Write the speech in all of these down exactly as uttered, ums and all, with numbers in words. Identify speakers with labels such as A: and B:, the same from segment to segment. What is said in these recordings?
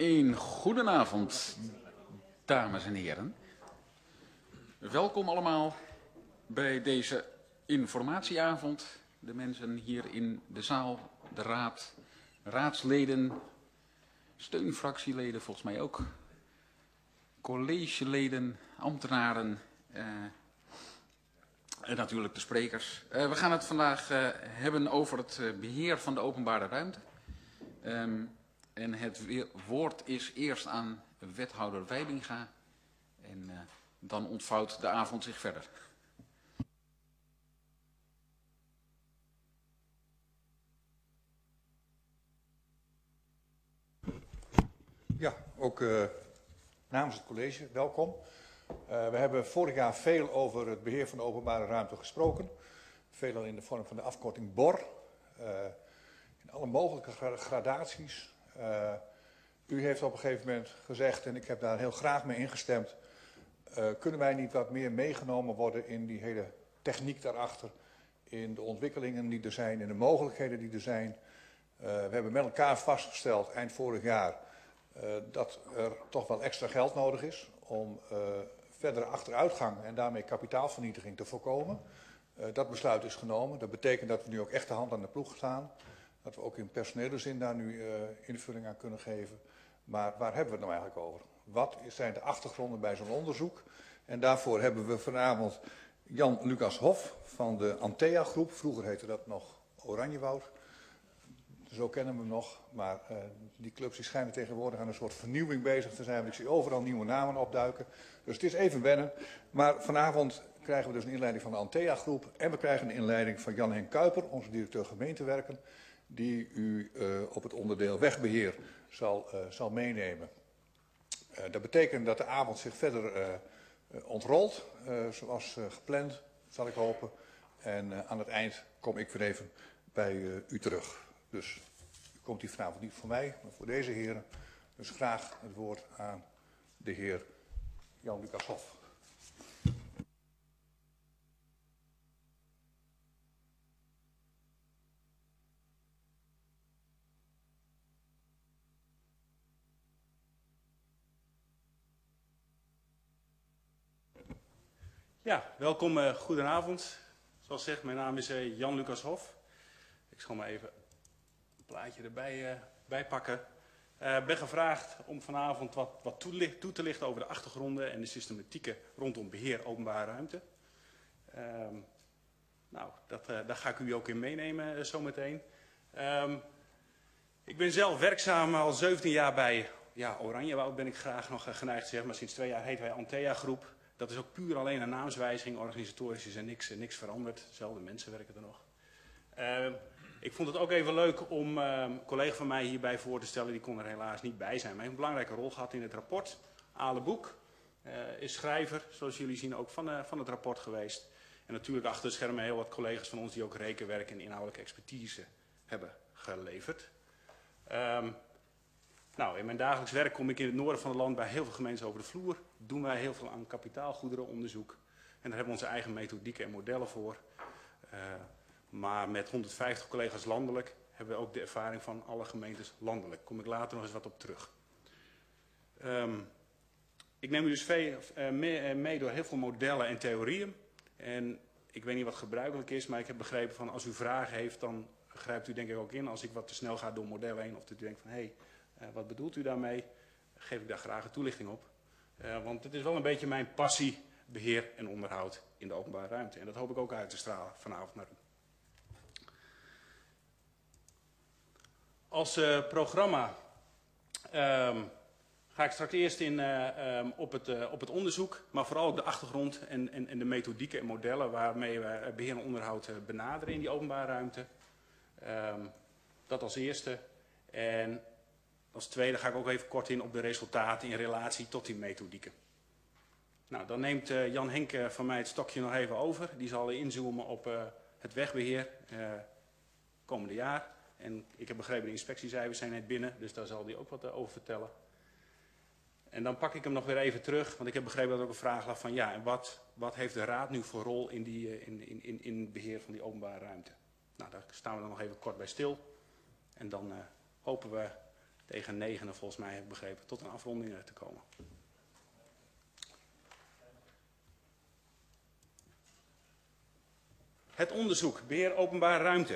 A: Een goedenavond, dames en heren. Welkom allemaal bij deze informatieavond. De mensen hier in de zaal, de raad, raadsleden, steunfractieleden volgens mij ook, collegeleden, ambtenaren eh, en natuurlijk de sprekers. Uh, we gaan het vandaag uh, hebben over het uh, beheer van de openbare ruimte. Um, en het woord is eerst aan wethouder Weidinga en uh, dan ontvouwt de avond zich verder.
B: Ja, ook uh, namens het college, welkom. Uh, we hebben vorig jaar veel over het beheer van de openbare ruimte gesproken. Veelal in de vorm van de afkorting B O R. Uh, in alle mogelijke gradaties. Uh, u heeft op een gegeven moment gezegd, en ik heb daar heel graag mee ingestemd, uh, kunnen wij niet wat meer meegenomen worden in die hele techniek daarachter, in de ontwikkelingen die er zijn, in de mogelijkheden die er zijn. Uh, we hebben met elkaar vastgesteld eind vorig jaar uh, dat er toch wel extra geld nodig is om uh, verdere achteruitgang en daarmee kapitaalvernietiging te voorkomen. Uh, dat besluit is genomen. Dat betekent dat we nu ook echt de hand aan de ploeg staan. Dat we ook in personele zin daar nu uh, invulling aan kunnen geven. Maar waar hebben we het nou eigenlijk over? Wat zijn de achtergronden bij zo'n onderzoek? En daarvoor hebben we vanavond Jan Lucas Hof van de Antea Groep. Vroeger heette dat nog Oranjewoud. Zo kennen we hem nog. Maar uh, die clubs die schijnen tegenwoordig aan een soort vernieuwing bezig te zijn. Want ik zie overal nieuwe namen opduiken. Dus het is even wennen. Maar vanavond krijgen we dus een inleiding van de Antea Groep. En we krijgen een inleiding van Jan-Henk Kuiper, onze directeur gemeentewerken, die u uh, op het onderdeel wegbeheer zal, uh, zal meenemen. Uh, dat betekent dat de avond zich verder uh, uh, ontrolt, uh, zoals uh, gepland, zal ik hopen. En uh, aan het eind kom ik weer even bij uh, u terug. Dus u komt hier vanavond niet voor mij, maar voor deze heren. Dus graag het woord aan de heer Jan Lucas Hof.
C: Ja, welkom, uh, goedenavond. Zoals gezegd, mijn naam is uh, Jan Lucas Hof. Ik zal maar even een plaatje erbij uh, bij pakken. Ik uh, ben gevraagd om vanavond wat, wat toe, toe te lichten over de achtergronden en de systematieken rondom beheer openbare ruimte. Uh, nou, dat, uh, daar ga ik u ook in meenemen uh, zometeen. Um, ik ben zelf werkzaam al zeventien jaar bij ja, Oranjewoud, ben ik graag nog uh, geneigd te zeggen, maar sinds twee jaar heten wij Antea Groep. Dat is ook puur alleen een naamswijziging, organisatorisch is er niks, niks veranderd. Dezelfde mensen werken er nog. Uh, ik vond het ook even leuk om uh, een collega van mij hierbij voor te stellen. Die kon er helaas niet bij zijn. Maar hij heeft een belangrijke rol gehad in het rapport. Ale Boek uh, is schrijver, zoals jullie zien, ook van, uh, van het rapport geweest. En natuurlijk achter de schermen heel wat collega's van ons die ook rekenwerk en inhoudelijke expertise hebben geleverd. Um, Nou, in mijn dagelijks werk kom ik in het noorden van het land bij heel veel gemeenten over de vloer. Doen wij heel veel aan kapitaalgoederenonderzoek. En daar hebben we onze eigen methodieken en modellen voor. Uh, maar met honderdvijftig collega's landelijk hebben we ook de ervaring van alle gemeentes landelijk. Daar kom ik later nog eens wat op terug. Um, ik neem u dus mee, uh, mee, mee door heel veel modellen en theorieën. En ik weet niet wat gebruikelijk is, maar ik heb begrepen van als u vragen heeft, dan grijpt u denk ik ook in. Als ik wat te snel ga door modellen heen of dat u denkt van hé, hey, Uh, wat bedoelt u daarmee? Geef ik daar graag een toelichting op. Uh, want het is wel een beetje mijn passie, beheer en onderhoud in de openbare ruimte. En dat hoop ik ook uit te stralen vanavond naar u. Als uh, programma um, ga ik straks eerst in uh, um, op, het, uh, op het onderzoek, maar vooral ook de achtergrond en, en, en de methodieken en modellen waarmee we beheer en onderhoud uh, benaderen in die openbare ruimte. Um, dat als eerste. En als tweede ga ik ook even kort in op de resultaten in relatie tot die methodieken. Nou, dan neemt uh, Jan Henk uh, van mij het stokje nog even over. Die zal inzoomen op uh, het wegbeheer uh, komende jaar. En ik heb begrepen, de inspectiecijfers zijn net binnen, dus daar zal hij ook wat uh, over vertellen. En dan pak ik hem nog weer even terug, want ik heb begrepen dat er ook een vraag lag van ja, en wat, wat heeft de Raad nu voor rol in, die, uh, in, in, in, in het beheer van die openbare ruimte? Nou, daar staan we dan nog even kort bij stil. En dan uh, hopen we tegen negenen volgens mij heb ik begrepen, tot een afronding te komen. Het onderzoek, beheer openbare ruimte.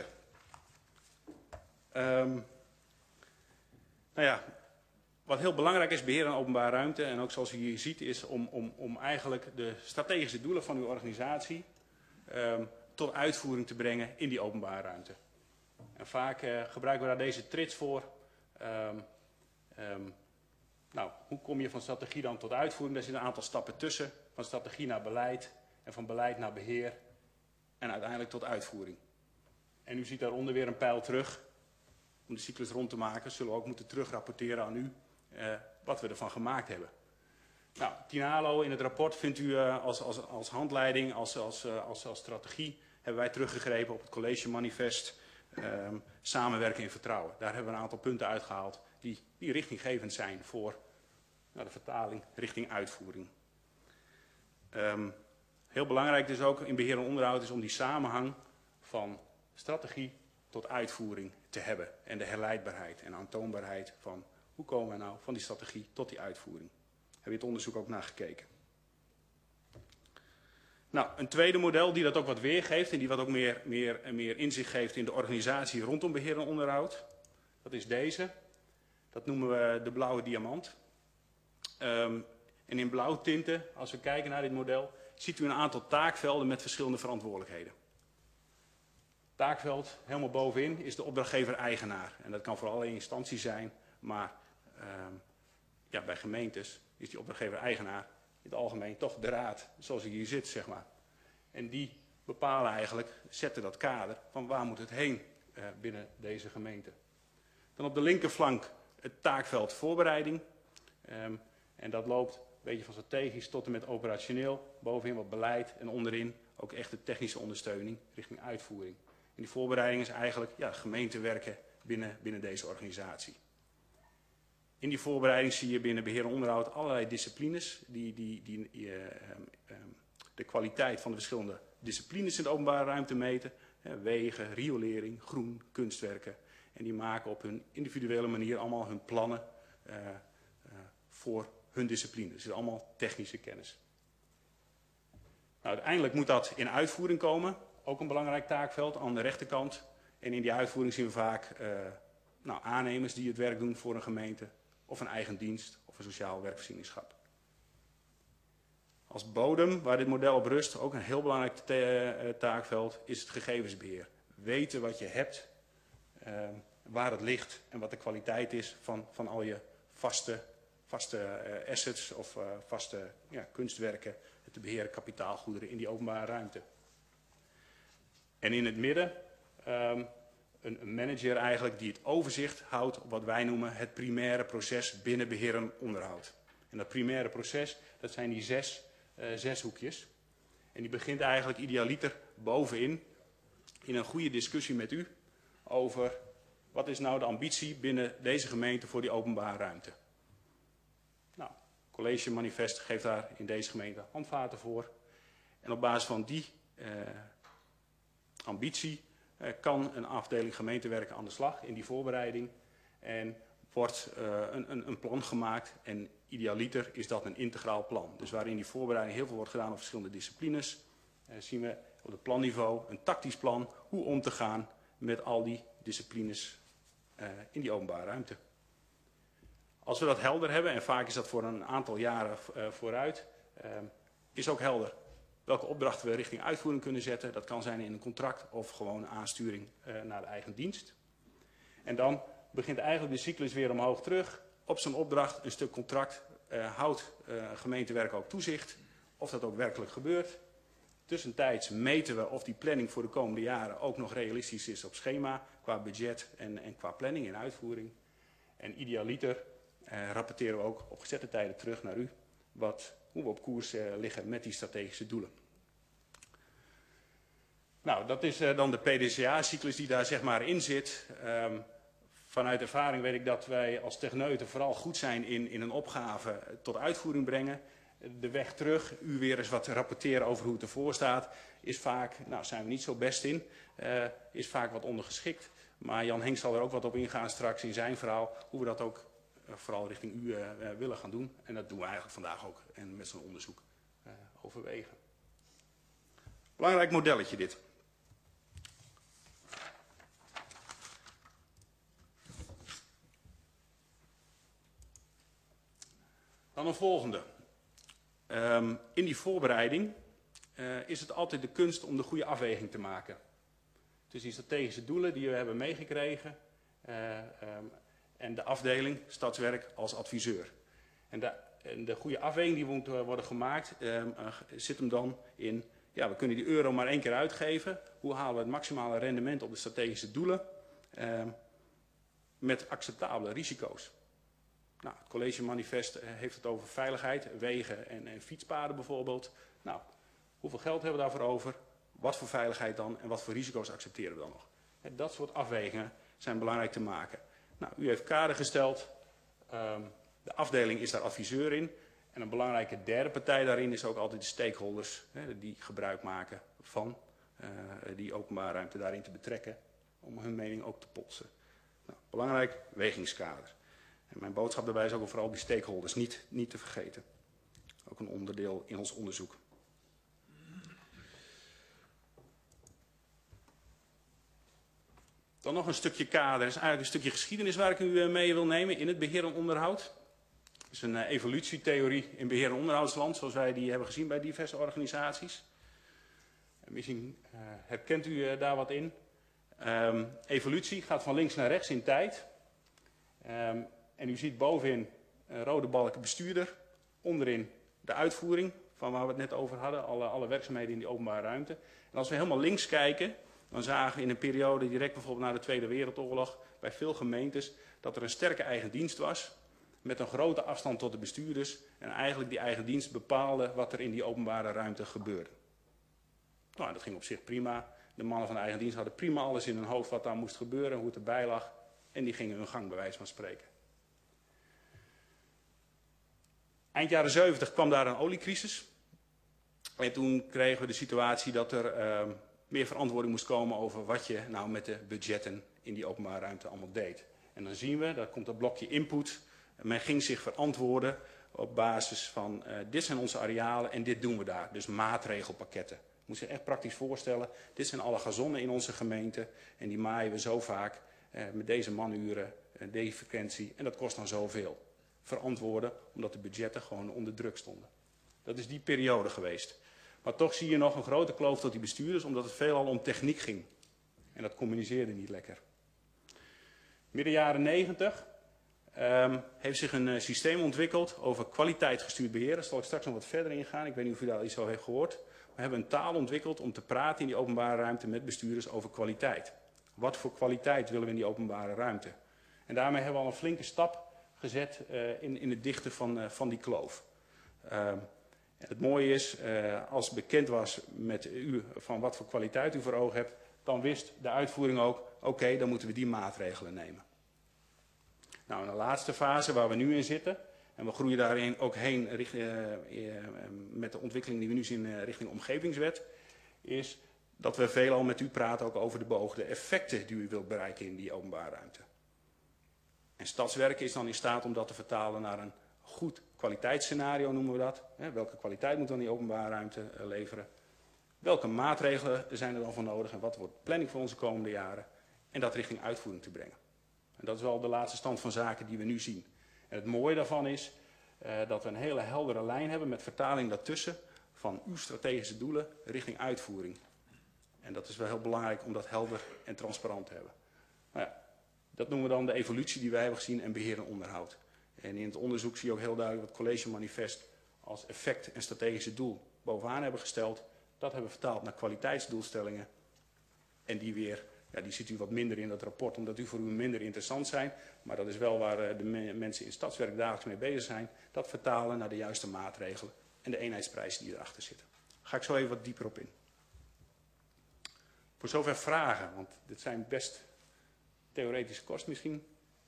C: Um, nou ja, wat heel belangrijk is, beheer aan openbare ruimte, en ook zoals u hier ziet, is om, om, om eigenlijk de strategische doelen van uw organisatie um, tot uitvoering te brengen in die openbare ruimte. En vaak uh, gebruiken we daar deze trits voor. Um, um, nou, hoe kom je van strategie dan tot uitvoering? Daar zitten een aantal stappen tussen. Van strategie naar beleid en van beleid naar beheer en uiteindelijk tot uitvoering. En u ziet daaronder weer een pijl terug. Om de cyclus rond te maken zullen we ook moeten terugrapporteren aan u uh, wat we ervan gemaakt hebben. Nou, Tinalo in het rapport vindt u uh, als, als, als handleiding, als, als, uh, als, als strategie, hebben wij teruggegrepen op het college manifest um, samenwerken in vertrouwen. Daar hebben we een aantal punten uitgehaald die, die richtinggevend zijn voor nou, de vertaling richting uitvoering. Um, heel belangrijk dus ook in beheer en onderhoud is om die samenhang van strategie tot uitvoering te hebben. En de herleidbaarheid en aantoonbaarheid van hoe komen we nou van die strategie tot die uitvoering. Hebben we het onderzoek ook naar gekeken. Nou, een tweede model die dat ook wat weergeeft en die wat ook meer, meer, meer inzicht geeft in de organisatie rondom beheer en onderhoud. Dat is deze. Dat noemen we de blauwe diamant. Um, en in blauwtinten, als we kijken naar dit model, ziet u een aantal taakvelden met verschillende verantwoordelijkheden. Taakveld, helemaal bovenin, is de opdrachtgever-eigenaar. En dat kan voor allerlei instanties zijn, maar um, ja, bij gemeentes is die opdrachtgever-eigenaar in het algemeen toch de raad, zoals hij hier zit, zeg maar. En die bepalen eigenlijk, zetten dat kader van waar moet het heen uh, binnen deze gemeente. Dan op de linkerflank het taakveld voorbereiding. Um, en dat loopt een beetje van strategisch tot en met operationeel. Bovenin wat beleid en onderin ook echt de technische ondersteuning richting uitvoering. En die voorbereiding is eigenlijk ja, gemeentewerken binnen, binnen deze organisatie. In die voorbereiding zie je binnen beheer en onderhoud allerlei disciplines die, die, die uh, um, um, de kwaliteit van de verschillende disciplines in de openbare ruimte meten. Uh, wegen, riolering, groen, kunstwerken. En die maken op hun individuele manier allemaal hun plannen uh, uh, voor hun discipline. Dus het is allemaal technische kennis. Nou, uiteindelijk moet dat in uitvoering komen. Ook een belangrijk taakveld aan de rechterkant. En in die uitvoering zien we vaak uh, nou, aannemers die het werk doen voor een gemeente. Of een eigen dienst of een sociaal werkvoorzieningschap. Als bodem, waar dit model op rust, ook een heel belangrijk taakveld, is het gegevensbeheer. Weten wat je hebt, uh, waar het ligt en wat de kwaliteit is van, van al je vaste, vaste uh, assets of uh, vaste ja, kunstwerken. Te beheren kapitaalgoederen in die openbare ruimte. En in het midden um, een, een manager eigenlijk die het overzicht houdt op wat wij noemen het primaire proces binnen beheer en onderhoud. En dat primaire proces, dat zijn die zes, uh, zes hoekjes. En die begint eigenlijk idealiter bovenin in een goede discussie met u over wat is nou de ambitie binnen deze gemeente voor die openbare ruimte. Nou, het college manifest geeft daar in deze gemeente handvaten voor. En op basis van die uh, ambitie uh, kan een afdeling gemeentewerken aan de slag in die voorbereiding. En wordt uh, een, een, een plan gemaakt en idealiter is dat een integraal plan. Dus waarin die voorbereiding heel veel wordt gedaan op verschillende disciplines. Uh, zien we op het planniveau een tactisch plan hoe om te gaan met al die disciplines uh, in die openbare ruimte. Als we dat helder hebben, en vaak is dat voor een aantal jaren uh, vooruit, uh, is ook helder welke opdrachten we richting uitvoering kunnen zetten. Dat kan zijn in een contract of gewoon aansturing uh, naar de eigen dienst. En dan begint eigenlijk de cyclus weer omhoog terug. Op zo'n opdracht, een stuk contract, uh, houdt uh, gemeentewerk ook toezicht. Of dat ook werkelijk gebeurt. Tussentijds meten we of die planning voor de komende jaren ook nog realistisch is op schema. Qua budget en, en qua planning en uitvoering. En idealiter uh, rapporteren we ook op gezette tijden terug naar u. Wat, hoe we op koers uh, liggen met die strategische doelen. Nou, dat is uh, dan de P D C A-cyclus die daar zeg maar in zit. Um, vanuit ervaring weet ik dat wij als techneuten vooral goed zijn in, in een opgave tot uitvoering brengen. De weg terug, u weer eens wat rapporteren over hoe het ervoor staat, is vaak, nou zijn we niet zo best in, uh, is vaak wat ondergeschikt. Maar Jan Henk zal er ook wat op ingaan straks in zijn verhaal, hoe we dat ook uh, vooral richting u uh, uh, willen gaan doen. En dat doen we eigenlijk vandaag ook en met zo'n onderzoek uh, overwegen. Belangrijk modelletje dit. Dan een volgende. Um, in die voorbereiding uh, is het altijd de kunst om de goede afweging te maken. Dus die strategische doelen die we hebben meegekregen uh, um, en de afdeling Stadswerk als adviseur. En de, en de goede afweging die moet worden gemaakt um, uh, zit hem dan in, ja, we kunnen die euro maar één keer uitgeven. Hoe halen we het maximale rendement op de strategische doelen um, met acceptabele risico's? Nou, het collegemanifest heeft het over veiligheid, wegen en, en fietspaden bijvoorbeeld. Nou, hoeveel geld hebben we daarvoor over? Wat voor veiligheid dan en wat voor risico's accepteren we dan nog? En dat soort afwegingen zijn belangrijk te maken. Nou, u heeft kader gesteld. Um, de afdeling is daar adviseur in. En een belangrijke derde partij daarin is ook altijd de stakeholders. Hè, die gebruik maken van uh, die openbare ruimte daarin te betrekken. Om hun mening ook te polsen. Nou, belangrijk wegingskader. En mijn boodschap daarbij is ook vooral die stakeholders niet, niet te vergeten. Ook een onderdeel in ons onderzoek. Dan nog een stukje kader. Dat is eigenlijk een stukje geschiedenis waar ik u mee wil nemen in het beheer en onderhoud. Het is een uh, evolutietheorie in beheer en onderhoudsland, zoals wij die hebben gezien bij diverse organisaties. En misschien uh, herkent u uh, daar wat in. Um, evolutie gaat van links naar rechts in tijd. Um, en u ziet bovenin een rode balk bestuurder, onderin de uitvoering van waar we het net over hadden, alle, alle werkzaamheden in die openbare ruimte. En als we helemaal links kijken, dan zagen we in een periode direct bijvoorbeeld na de Tweede Wereldoorlog bij veel gemeentes dat er een sterke eigen dienst was met een grote afstand tot de bestuurders en eigenlijk die eigen dienst bepaalde wat er in die openbare ruimte gebeurde. Nou, dat ging op zich prima. De mannen van de eigen dienst hadden prima alles in hun hoofd wat daar moest gebeuren, hoe het erbij lag en die gingen hun gang bij wijze van spreken. Eind jaren zeventig kwam daar een oliecrisis en toen kregen we de situatie dat er uh, meer verantwoording moest komen over wat je nou met de budgetten in die openbare ruimte allemaal deed. En dan zien we, daar komt dat blokje input. Men ging zich verantwoorden op basis van uh, dit zijn onze arealen en dit doen we daar. Dus maatregelpakketten. Je moet zich echt praktisch voorstellen, dit zijn alle gazonnen in onze gemeente en die maaien we zo vaak uh, met deze manuren, uh, deze frequentie en dat kost dan zoveel. Verantwoorden omdat de budgetten gewoon onder druk stonden. Dat is die periode geweest. Maar toch zie je nog een grote kloof tot die bestuurders, omdat het veelal om techniek ging. En dat communiceerde niet lekker. Midden jaren negentig um, heeft zich een uh, systeem ontwikkeld over kwaliteitsgestuurd beheer. Daar zal ik straks nog wat verder in gaan. Ik weet niet of u daar iets over heeft gehoord. We hebben een taal ontwikkeld om te praten in die openbare ruimte met bestuurders over kwaliteit. Wat voor kwaliteit willen we in die openbare ruimte? En daarmee hebben we al een flinke stap gezet uh, in, in het dichten van, uh, van die kloof. Uh, het mooie is, uh, als bekend was met u van wat voor kwaliteit u voor ogen hebt, dan wist de uitvoering ook, oké, okay, dan moeten we die maatregelen nemen. Nou, in de laatste fase waar we nu in zitten, en we groeien daarin ook heen richt, uh, uh, met de ontwikkeling die we nu zien uh, richting omgevingswet, is dat we veelal met u praten ook over de beoogde effecten die u wilt bereiken in die openbare ruimte. En Stadswerk is dan in staat om dat te vertalen naar een goed kwaliteitsscenario, noemen we dat. He, welke kwaliteit moet dan die openbare ruimte uh, leveren? Welke maatregelen zijn er dan voor nodig en wat wordt de planning voor onze komende jaren? En dat richting uitvoering te brengen. En dat is wel de laatste stand van zaken die we nu zien. En het mooie daarvan is uh, dat we een hele heldere lijn hebben met vertaling daartussen van uw strategische doelen richting uitvoering. En dat is wel heel belangrijk om dat helder en transparant te hebben. Nou ja, dat noemen we dan de evolutie die wij hebben gezien en beheer en onderhoud. En in het onderzoek zie je ook heel duidelijk wat het collegemanifest als effect en strategische doel bovenaan hebben gesteld. Dat hebben we vertaald naar kwaliteitsdoelstellingen. En die weer, ja, die ziet u wat minder in dat rapport, omdat die voor u minder interessant zijn. Maar dat is wel waar de me mensen in Stadswerk dagelijks mee bezig zijn. Dat vertalen naar de juiste maatregelen en de eenheidsprijzen die erachter zitten. Daar ga ik zo even wat dieper op in. Voor zover vragen, want dit zijn best theoretische kosten misschien.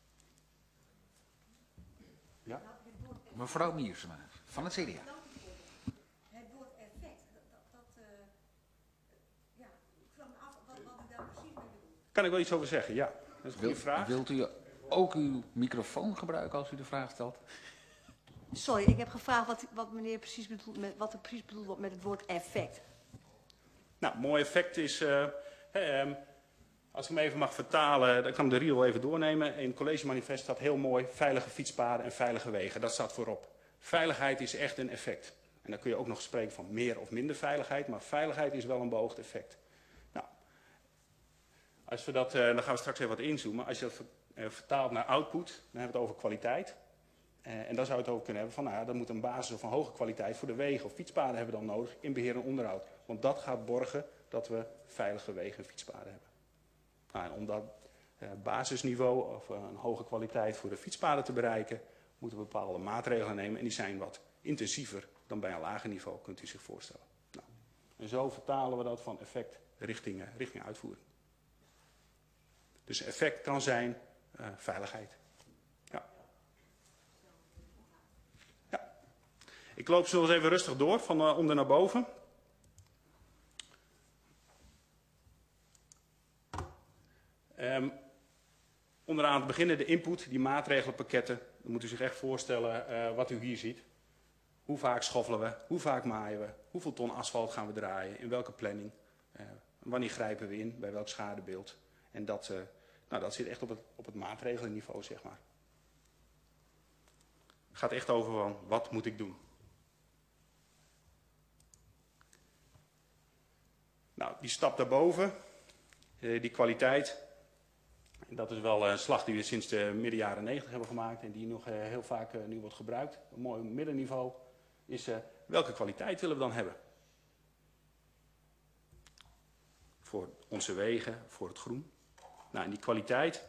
C: Ja?
A: Mevrouw Miersma van het C D A.
D: Het woord effect, dat, dat, dat uh, ja, ik vraag me af wat, wat u daar precies mee bedoelt.
C: Kan ik wel iets over zeggen? Ja, dat is een goede
A: Wil,
C: vraag.
A: wilt u ook uw microfoon gebruiken als u de vraag stelt?
D: Sorry, ik heb gevraagd wat, wat meneer precies bedoelt met, wat er precies bedoeld wordt met het woord effect.
C: Nou, mooi effect is, uh, hè, um, als ik hem even mag vertalen, dan kan ik de riedel even doornemen. In het collegemanifest staat heel mooi, veilige fietspaden en veilige wegen. Dat staat voorop. Veiligheid is echt een effect. En dan kun je ook nog spreken van meer of minder veiligheid, maar veiligheid is wel een beoogd effect. Nou, als we dat, uh, dan gaan we straks even wat inzoomen. Als je dat uh, vertaalt naar output, dan hebben we het over kwaliteit. Uh, en dan zou je het ook kunnen hebben van, nou ja, dat moet een basis van hoge kwaliteit voor de wegen of fietspaden hebben we dan nodig in beheer en onderhoud. Want dat gaat borgen dat we veilige wegen en fietspaden hebben. Nou, en om dat uh, basisniveau of uh, een hoge kwaliteit voor de fietspaden te bereiken, moeten we bepaalde maatregelen nemen. En die zijn wat intensiever dan bij een lager niveau, kunt u zich voorstellen. Nou, en zo vertalen we dat van effect richting, uh, richting uitvoering. Dus effect kan zijn uh, veiligheid. Ja. Ja. Ik loop zo eens even rustig door, van uh, onder naar boven. Um, onderaan te beginnen de input, die maatregelenpakketten. Dan moet u zich echt voorstellen uh, wat u hier ziet. Hoe vaak schoffelen we, hoe vaak maaien we, hoeveel ton asfalt gaan we draaien, in welke planning, uh, wanneer grijpen we in, bij welk schadebeeld. En dat, uh, nou, dat zit echt op het, op het maatregelenniveau, zeg maar. Het gaat echt over van, wat moet ik doen? Nou, die stap daarboven, uh, die kwaliteit. En dat is wel een slag die we sinds de midden jaren negentig hebben gemaakt en die nog uh, heel vaak uh, nu wordt gebruikt. Een mooi middenniveau is uh, welke kwaliteit willen we dan hebben? Voor onze wegen, voor het groen. Nou, en die kwaliteit,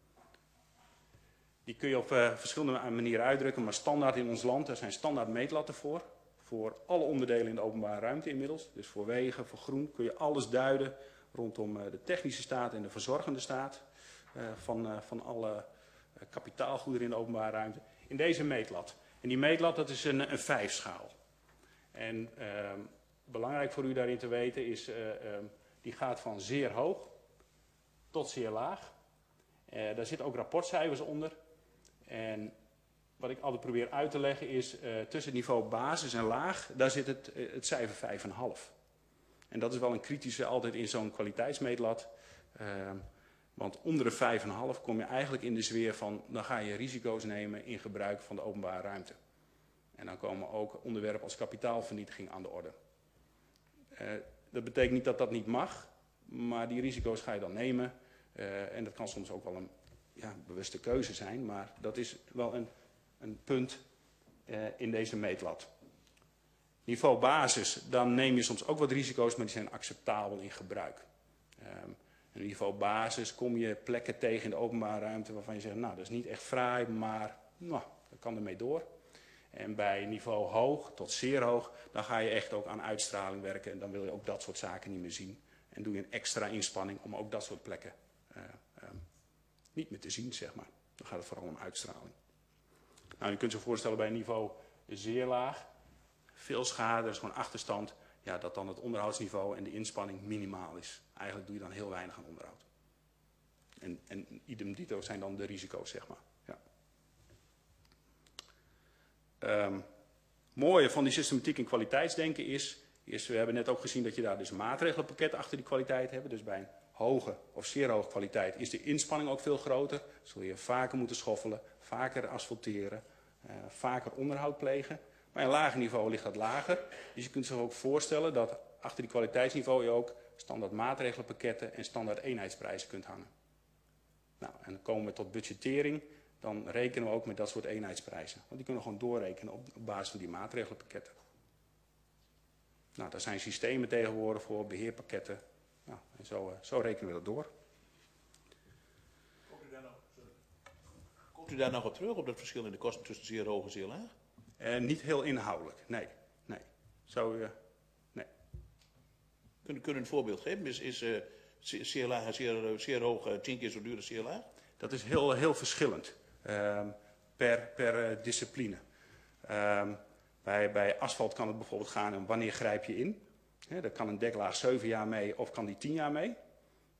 C: die kun je op uh, verschillende manieren uitdrukken, maar standaard in ons land, er zijn standaard meetlatten voor. Voor alle onderdelen in de openbare ruimte inmiddels. Dus voor wegen, voor groen kun je alles duiden rondom uh, de technische staat en de verzorgende staat. Uh, van, uh, van alle uh, kapitaalgoederen in de openbare ruimte. In deze meetlat. En die meetlat, dat is een, een vijfschaal. En uh, belangrijk voor u daarin te weten is, uh, uh, die gaat van zeer hoog tot zeer laag. Uh, daar zitten ook rapportcijfers onder. En wat ik altijd probeer uit te leggen is, uh, tussen het niveau basis en laag, daar zit het, uh, het cijfer vijf komma vijf. En dat is wel een kritische altijd in zo'n kwaliteitsmeetlat. Uh, Want onder de vijf komma vijf kom je eigenlijk in de sfeer van, dan ga je risico's nemen in gebruik van de openbare ruimte. En dan komen ook onderwerpen als kapitaalvernietiging aan de orde. Uh, dat betekent niet dat dat niet mag, maar die risico's ga je dan nemen. Uh, en dat kan soms ook wel een ja, bewuste keuze zijn, maar dat is wel een, een punt uh, in deze meetlat. Niveau basis, dan neem je soms ook wat risico's, maar die zijn acceptabel in gebruik. Um, En op niveau basis kom je plekken tegen in de openbare ruimte waarvan je zegt, nou dat is niet echt fraai, maar nou, dat kan ermee door. En bij niveau hoog tot zeer hoog, dan ga je echt ook aan uitstraling werken en dan wil je ook dat soort zaken niet meer zien. En doe je een extra inspanning om ook dat soort plekken uh, um, niet meer te zien, zeg maar. Dan gaat het vooral om uitstraling. Nou, je kunt je voorstellen bij een niveau zeer laag, veel schade, dat is gewoon achterstand. Ja, dat dan het onderhoudsniveau en de inspanning minimaal is. Eigenlijk doe je dan heel weinig aan onderhoud. En, en idem dito zijn dan de risico's, zeg maar. Ja. Um, mooie van die systematiek en kwaliteitsdenken is, is, we hebben net ook gezien dat je daar dus maatregelenpakketten achter die kwaliteit hebt. Dus bij een hoge of zeer hoge kwaliteit is de inspanning ook veel groter. Zul je vaker moeten schoffelen, vaker asfalteren, uh, vaker onderhoud plegen. Bij een lager niveau ligt dat lager. Dus je kunt zich ook voorstellen dat achter die kwaliteitsniveau je ook standaard maatregelenpakketten en standaard eenheidsprijzen kunt hangen. Nou, en dan komen we tot budgettering. Dan rekenen we ook met dat soort eenheidsprijzen. Want die kunnen we gewoon doorrekenen op, op basis van die maatregelenpakketten. Nou, daar zijn systemen tegenwoordig voor, beheerpakketten. Nou, en zo, uh, zo rekenen we dat door.
E: Komt u daar nog, sorry. Komt u daar nog op terug, op dat verschil in de kosten tussen zeer hoog en zeer laag?
C: Uh, niet heel inhoudelijk, nee. nee. Zo, uh, nee.
E: Kunnen we een voorbeeld geven? Is, is uh, zeer laag en zeer, zeer hoog uh, tien keer zo duur als zeer laag?
C: Dat is heel, heel verschillend uh, per, per uh, discipline. Uh, bij, bij asfalt kan het bijvoorbeeld gaan om wanneer grijp je in. He, daar kan een deklaag zeven jaar mee of kan die tien jaar mee.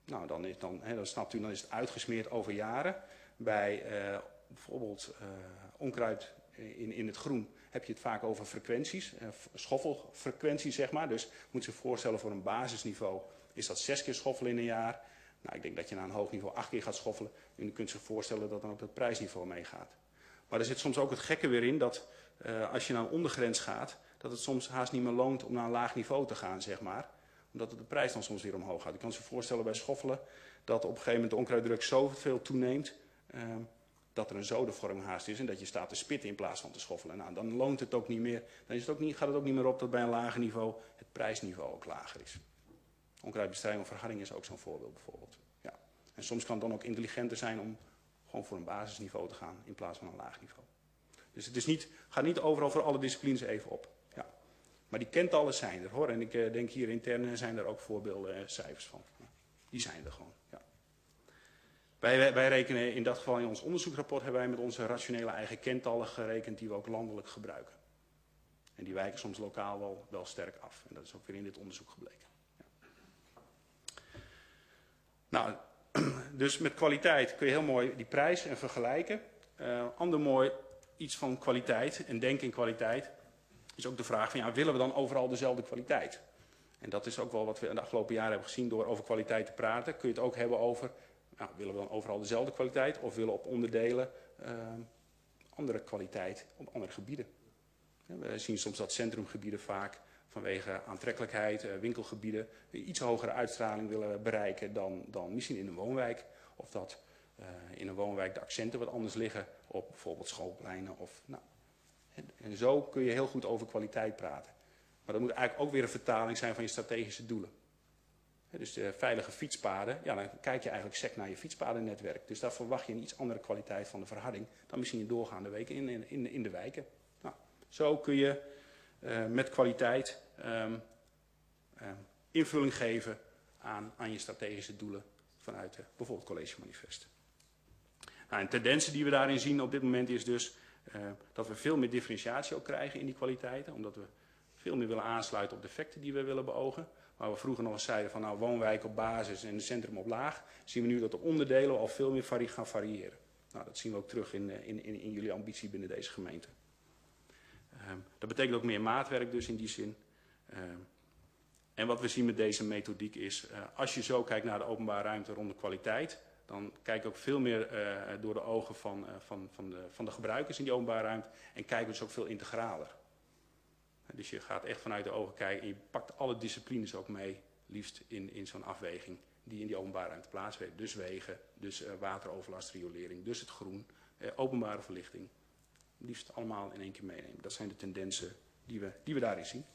C: Nou, dan is, dan, hè, dan snapt u, dan is het uitgesmeerd over jaren. Bij uh, bijvoorbeeld uh, onkruid in, in het groen heb je het vaak over frequenties, uh, schoffelfrequenties zeg maar. Dus moet je zich voorstellen voor een basisniveau is dat zes keer schoffelen in een jaar. Nou, ik denk dat je naar een hoog niveau acht keer gaat schoffelen. En u kunt zich voorstellen dat dan ook het prijsniveau meegaat. Maar er zit soms ook het gekke weer in dat uh, als je naar een ondergrens gaat, dat het soms haast niet meer loont om naar een laag niveau te gaan, zeg maar. Omdat de prijs dan soms weer omhoog gaat. Je kan zich voorstellen bij schoffelen dat op een gegeven moment de onkruiddruk zoveel toeneemt uh, dat er een zodenvorm haast is en dat je staat te spitten in plaats van te schoffelen. Nou, dan loont het ook niet meer. Dan is het ook niet, gaat het ook niet meer op dat bij een lager niveau het prijsniveau ook lager is. Onkruidbestrijding of verharding is ook zo'n voorbeeld bijvoorbeeld. Ja. En soms kan het dan ook intelligenter zijn om gewoon voor een basisniveau te gaan in plaats van een laag niveau. Dus het is niet, gaat niet overal voor alle disciplines even op. Ja. Maar die kentallen zijn er hoor. En ik uh, denk hier intern zijn er ook voorbeelden, uh, cijfers van. Ja. Die zijn er gewoon. Ja. Wij, wij, wij rekenen in dat geval in ons onderzoeksrapport hebben wij met onze rationele eigen kentallen gerekend die we ook landelijk gebruiken. En die wijken soms lokaal wel, wel sterk af. En dat is ook weer in dit onderzoek gebleken. Nou, dus met kwaliteit kun je heel mooi die prijs en vergelijken. Uh, ander mooi iets van kwaliteit en denken in kwaliteit is ook de vraag van ja, willen we dan overal dezelfde kwaliteit? En dat is ook wel wat we in de afgelopen jaren hebben gezien door over kwaliteit te praten. Kun je het ook hebben over, nou, willen we dan overal dezelfde kwaliteit of willen we op onderdelen uh, andere kwaliteit op andere gebieden? Ja, we zien soms dat centrumgebieden vaak vanwege aantrekkelijkheid, uh, winkelgebieden, iets hogere uitstraling willen bereiken dan, dan misschien in een woonwijk. Of dat uh, in een woonwijk de accenten wat anders liggen op bijvoorbeeld schoolpleinen. Of, nou, en, en zo kun je heel goed over kwaliteit praten. Maar dat moet eigenlijk ook weer een vertaling zijn van je strategische doelen. Ja, dus de veilige fietspaden, ja, dan kijk je eigenlijk sec naar je fietspadennetwerk. Dus daar verwacht je een iets andere kwaliteit van de verharding dan misschien in doorgaande weken in, in, in de wijken. Nou, zo kun je uh, met kwaliteit Um, um, invulling geven aan, aan je strategische doelen vanuit uh, bijvoorbeeld college manifest. Nou, en tendensen die we daarin zien op dit moment is dus uh, dat we veel meer differentiatie ook krijgen in die kwaliteiten. Omdat we veel meer willen aansluiten op de effecten die we willen beogen. Waar we vroeger nog eens zeiden van nou woonwijk op basis en centrum op laag. Zien we nu dat de onderdelen al veel meer vari gaan variëren. Nou, dat zien we ook terug in, in, in, in jullie ambitie binnen deze gemeente. Um, dat betekent ook meer maatwerk dus in die zin. Uh, en wat we zien met deze methodiek is, uh, als je zo kijkt naar de openbare ruimte rond de kwaliteit, dan kijk je ook veel meer uh, door de ogen van, uh, van, van, de, van de gebruikers in die openbare ruimte en kijken dus ook veel integraler. Uh, dus je gaat echt vanuit de ogen kijken en je pakt alle disciplines ook mee, liefst in, in zo'n afweging die in die openbare ruimte plaatsvindt. Dus wegen, dus uh, wateroverlast, riolering, dus het groen, uh, openbare verlichting. Liefst allemaal in één keer meenemen. Dat zijn de tendensen die we, die we daarin zien.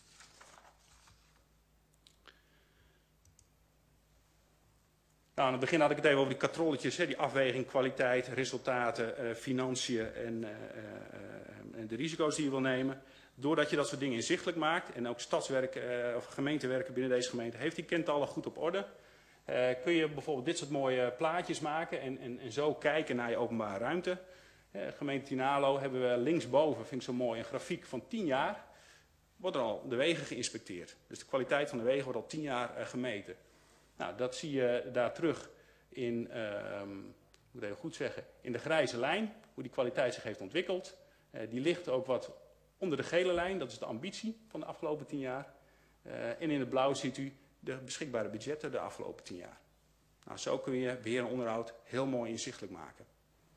C: Nou, aan het begin had ik het even over die katrolletjes, hè, die afweging, kwaliteit, resultaten, uh, financiën en, uh, uh, en de risico's die je wil nemen. Doordat je dat soort dingen inzichtelijk maakt en ook stadswerk uh, of gemeentewerken binnen deze gemeente heeft die kentallen goed op orde. Uh, kun je bijvoorbeeld dit soort mooie plaatjes maken en, en, en zo kijken naar je openbare ruimte. Uh, gemeente Tinalo hebben we linksboven, vind ik zo mooi, een grafiek van tien jaar. Worden al de wegen geïnspecteerd. Dus de kwaliteit van de wegen wordt al tien jaar uh, gemeten. Nou, dat zie je daar terug in, uh, ik moet even goed zeggen, in de grijze lijn, hoe die kwaliteit zich heeft ontwikkeld. Uh, die ligt ook wat onder de gele lijn, dat is de ambitie van de afgelopen tien jaar. Uh, en in het blauw ziet u de beschikbare budgetten de afgelopen tien jaar. Nou, zo kun je beheer en onderhoud heel mooi inzichtelijk maken.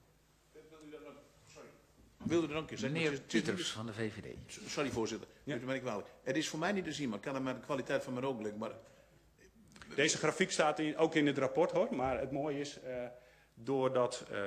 E: Wilde er nog een keer zeggen?
F: Meneer Pieters van de V V D.
E: Sorry voorzitter, ja. Ben ik wel. Het is voor mij niet te zien, maar ik kan het met de kwaliteit van mijn oog blikken. Maar...
C: Deze grafiek staat in, ook in het rapport hoor, maar het mooie is, uh, doordat... Uh,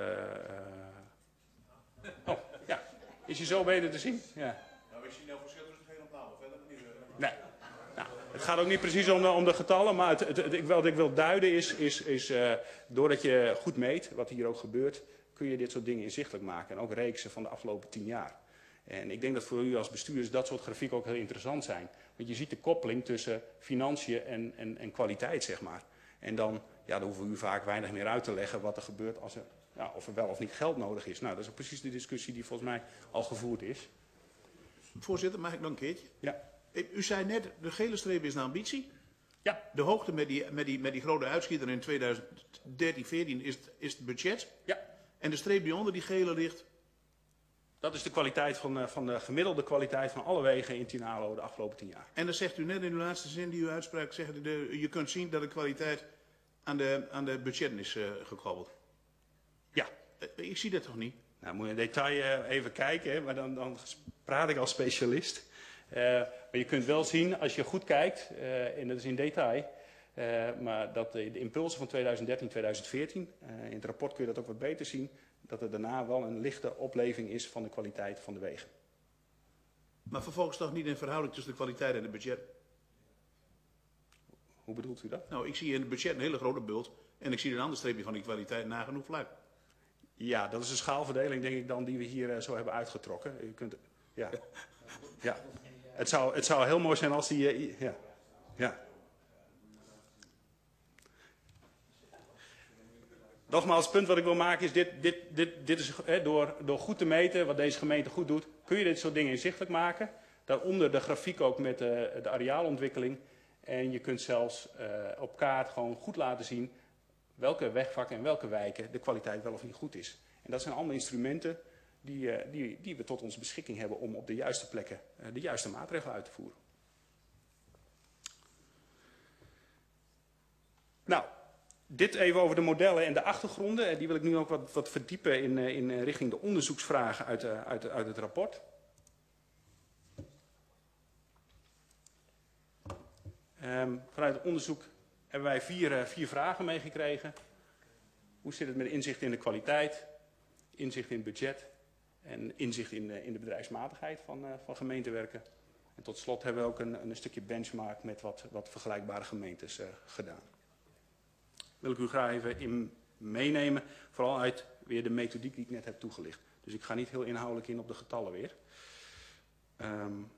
C: uh... Oh, ja. Is hij zo beter te zien? Ja.
E: Nou, we zien nou verschil tussen geel en blauw, verder niet.
C: Nee. Nou, het gaat ook niet precies om de, om de getallen, maar het, het, het, het, wat ik wil duiden is, is, is uh, doordat je goed meet, wat hier ook gebeurt, kun je dit soort dingen inzichtelijk maken. En ook reeksen van de afgelopen tien jaar. En ik denk dat voor u als bestuurders dat soort grafieken ook heel interessant zijn. Want je ziet de koppeling tussen financiën en, en, en kwaliteit, zeg maar. En dan, ja, dan hoeven we u vaak weinig meer uit te leggen wat er gebeurt als er, ja, of er wel of niet geld nodig is. Nou, dat is ook precies de discussie die volgens mij al gevoerd is.
E: Voorzitter, mag ik nog een keertje?
C: Ja.
E: U zei net, de gele streep is de ambitie.
C: Ja,
E: De hoogte met die, met die, met die grote uitschieter in tweeduizend dertien veertien is, het- is het budget.
C: ja.
E: En de streep die onder die gele ligt,
C: Dat is de kwaliteit van, eh, van de gemiddelde kwaliteit van alle wegen in Tinalo de afgelopen tien jaar.
E: en dan zegt u net in uw laatste zin die u uitsprak, zegt u de, je kunt zien dat de kwaliteit aan de, aan de budgetten is uh, gekoppeld.
C: Ja,
E: Uh, ik zie dat toch niet?
C: nou moet je in detail eh, even kijken, hè, maar dan, dan praat ik als specialist. Uh, maar je kunt wel zien, als je goed kijkt, uh, en dat is in detail, uh, maar dat de, de impulsen van tweeduizend dertien, tweeduizend veertien, uh, in het rapport kun je dat ook wat beter zien, dat er daarna wel een lichte opleving is van de kwaliteit van de wegen.
E: Maar vervolgens toch niet in verhouding tussen de kwaliteit en het budget?
C: Hoe bedoelt u dat?
E: Nou, ik zie in het budget een hele grote bult en ik zie een ander streepje van die kwaliteit nagenoeg vlak.
C: Ja, dat is een schaalverdeling, denk ik dan, die we hier uh, zo hebben uitgetrokken. U kunt, ja. Ja. Het, zou, het zou heel mooi zijn als die... Uh, ja. Ja. Nogmaals, het punt wat ik wil maken is, dit, dit, dit, dit is hè, door, door goed te meten, wat deze gemeente goed doet, kun je dit soort dingen inzichtelijk maken. Daaronder de grafiek ook met de, de areaalontwikkeling. En je kunt zelfs uh, op kaart gewoon goed laten zien welke wegvakken en welke wijken de kwaliteit wel of niet goed is. En dat zijn allemaal instrumenten die, uh, die, die we tot onze beschikking hebben om op de juiste plekken uh, de juiste maatregelen uit te voeren. Nou, dit even over de modellen en de achtergronden. Die wil ik nu ook wat, wat verdiepen in, in richting de onderzoeksvragen uit, uit, uit het rapport. Um, vanuit het onderzoek hebben wij vier, vier vragen meegekregen. Hoe zit het met inzicht in de kwaliteit, inzicht in het budget en inzicht in de, in de bedrijfsmatigheid van, uh, van gemeentewerken. En tot slot hebben we ook een, een stukje benchmark met wat, wat vergelijkbare gemeentes uh, gedaan. Wil ik u graag even in meenemen, vooral uit weer de methodiek die ik net heb toegelicht. Dus ik ga niet heel inhoudelijk in op de getallen weer. Um,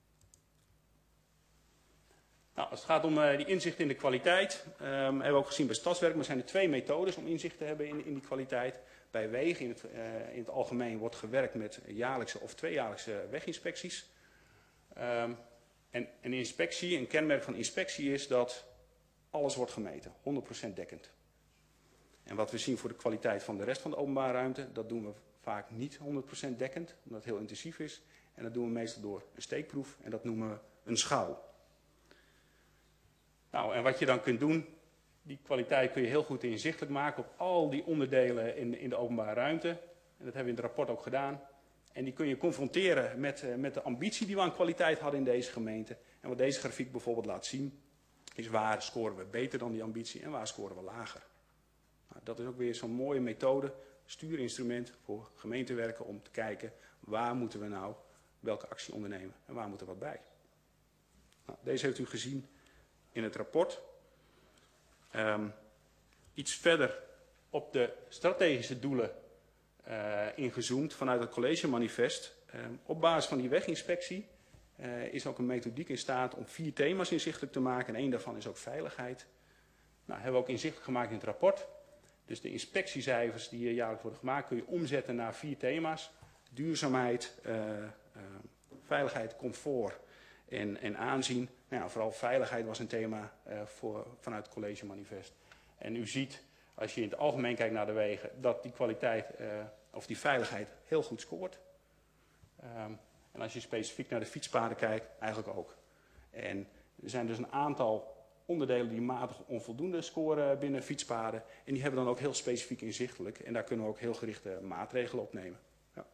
C: nou, als het gaat om uh, die inzicht in de kwaliteit, um, hebben we ook gezien bij stadswerk, maar zijn er twee methodes om inzicht te hebben in, in die kwaliteit. Bij wegen in het, uh, in het algemeen wordt gewerkt met jaarlijkse of tweejaarlijkse weginspecties. Um, en een inspectie, een kenmerk van inspectie is dat alles wordt gemeten, honderd procent dekkend. En wat we zien voor de kwaliteit van de rest van de openbare ruimte, dat doen we vaak niet honderd procent dekkend, omdat het heel intensief is. En dat doen we meestal door een steekproef en dat noemen we een schouw. Nou, en wat je dan kunt doen, die kwaliteit kun je heel goed inzichtelijk maken op al die onderdelen in, in de openbare ruimte. En dat hebben we in het rapport ook gedaan. En die kun je confronteren met, uh, met de ambitie die we aan kwaliteit hadden in deze gemeente. En wat deze grafiek bijvoorbeeld laat zien, is waar scoren we beter dan die ambitie en waar scoren we lager. Nou, dat is ook weer zo'n mooie methode, stuurinstrument voor gemeentewerken om te kijken waar moeten we nou welke actie ondernemen en waar moet er wat bij. Nou, deze heeft u gezien in het rapport. Um, iets verder op de strategische doelen uh, ingezoomd vanuit het collegemanifest. Um, op basis van die weginspectie uh, is ook een methodiek in staat om vier thema's inzichtelijk te maken. En één daarvan is ook veiligheid. Nou, hebben we ook inzichtelijk gemaakt in het rapport. Dus de inspectiecijfers die jaarlijks worden gemaakt kun je omzetten naar vier thema's. Duurzaamheid, uh, uh, veiligheid, comfort en, en aanzien. Nou, vooral veiligheid was een thema uh, voor, vanuit het collegemanifest. En u ziet, als je in het algemeen kijkt naar de wegen, dat die kwaliteit, uh, of die veiligheid heel goed scoort. Um, en als je specifiek naar de fietspaden kijkt, eigenlijk ook. En er zijn dus een aantal onderdelen die matig onvoldoende scoren binnen fietspaden. En die hebben we dan ook heel specifiek inzichtelijk. En daar kunnen we ook heel gerichte maatregelen op nemen. Ja.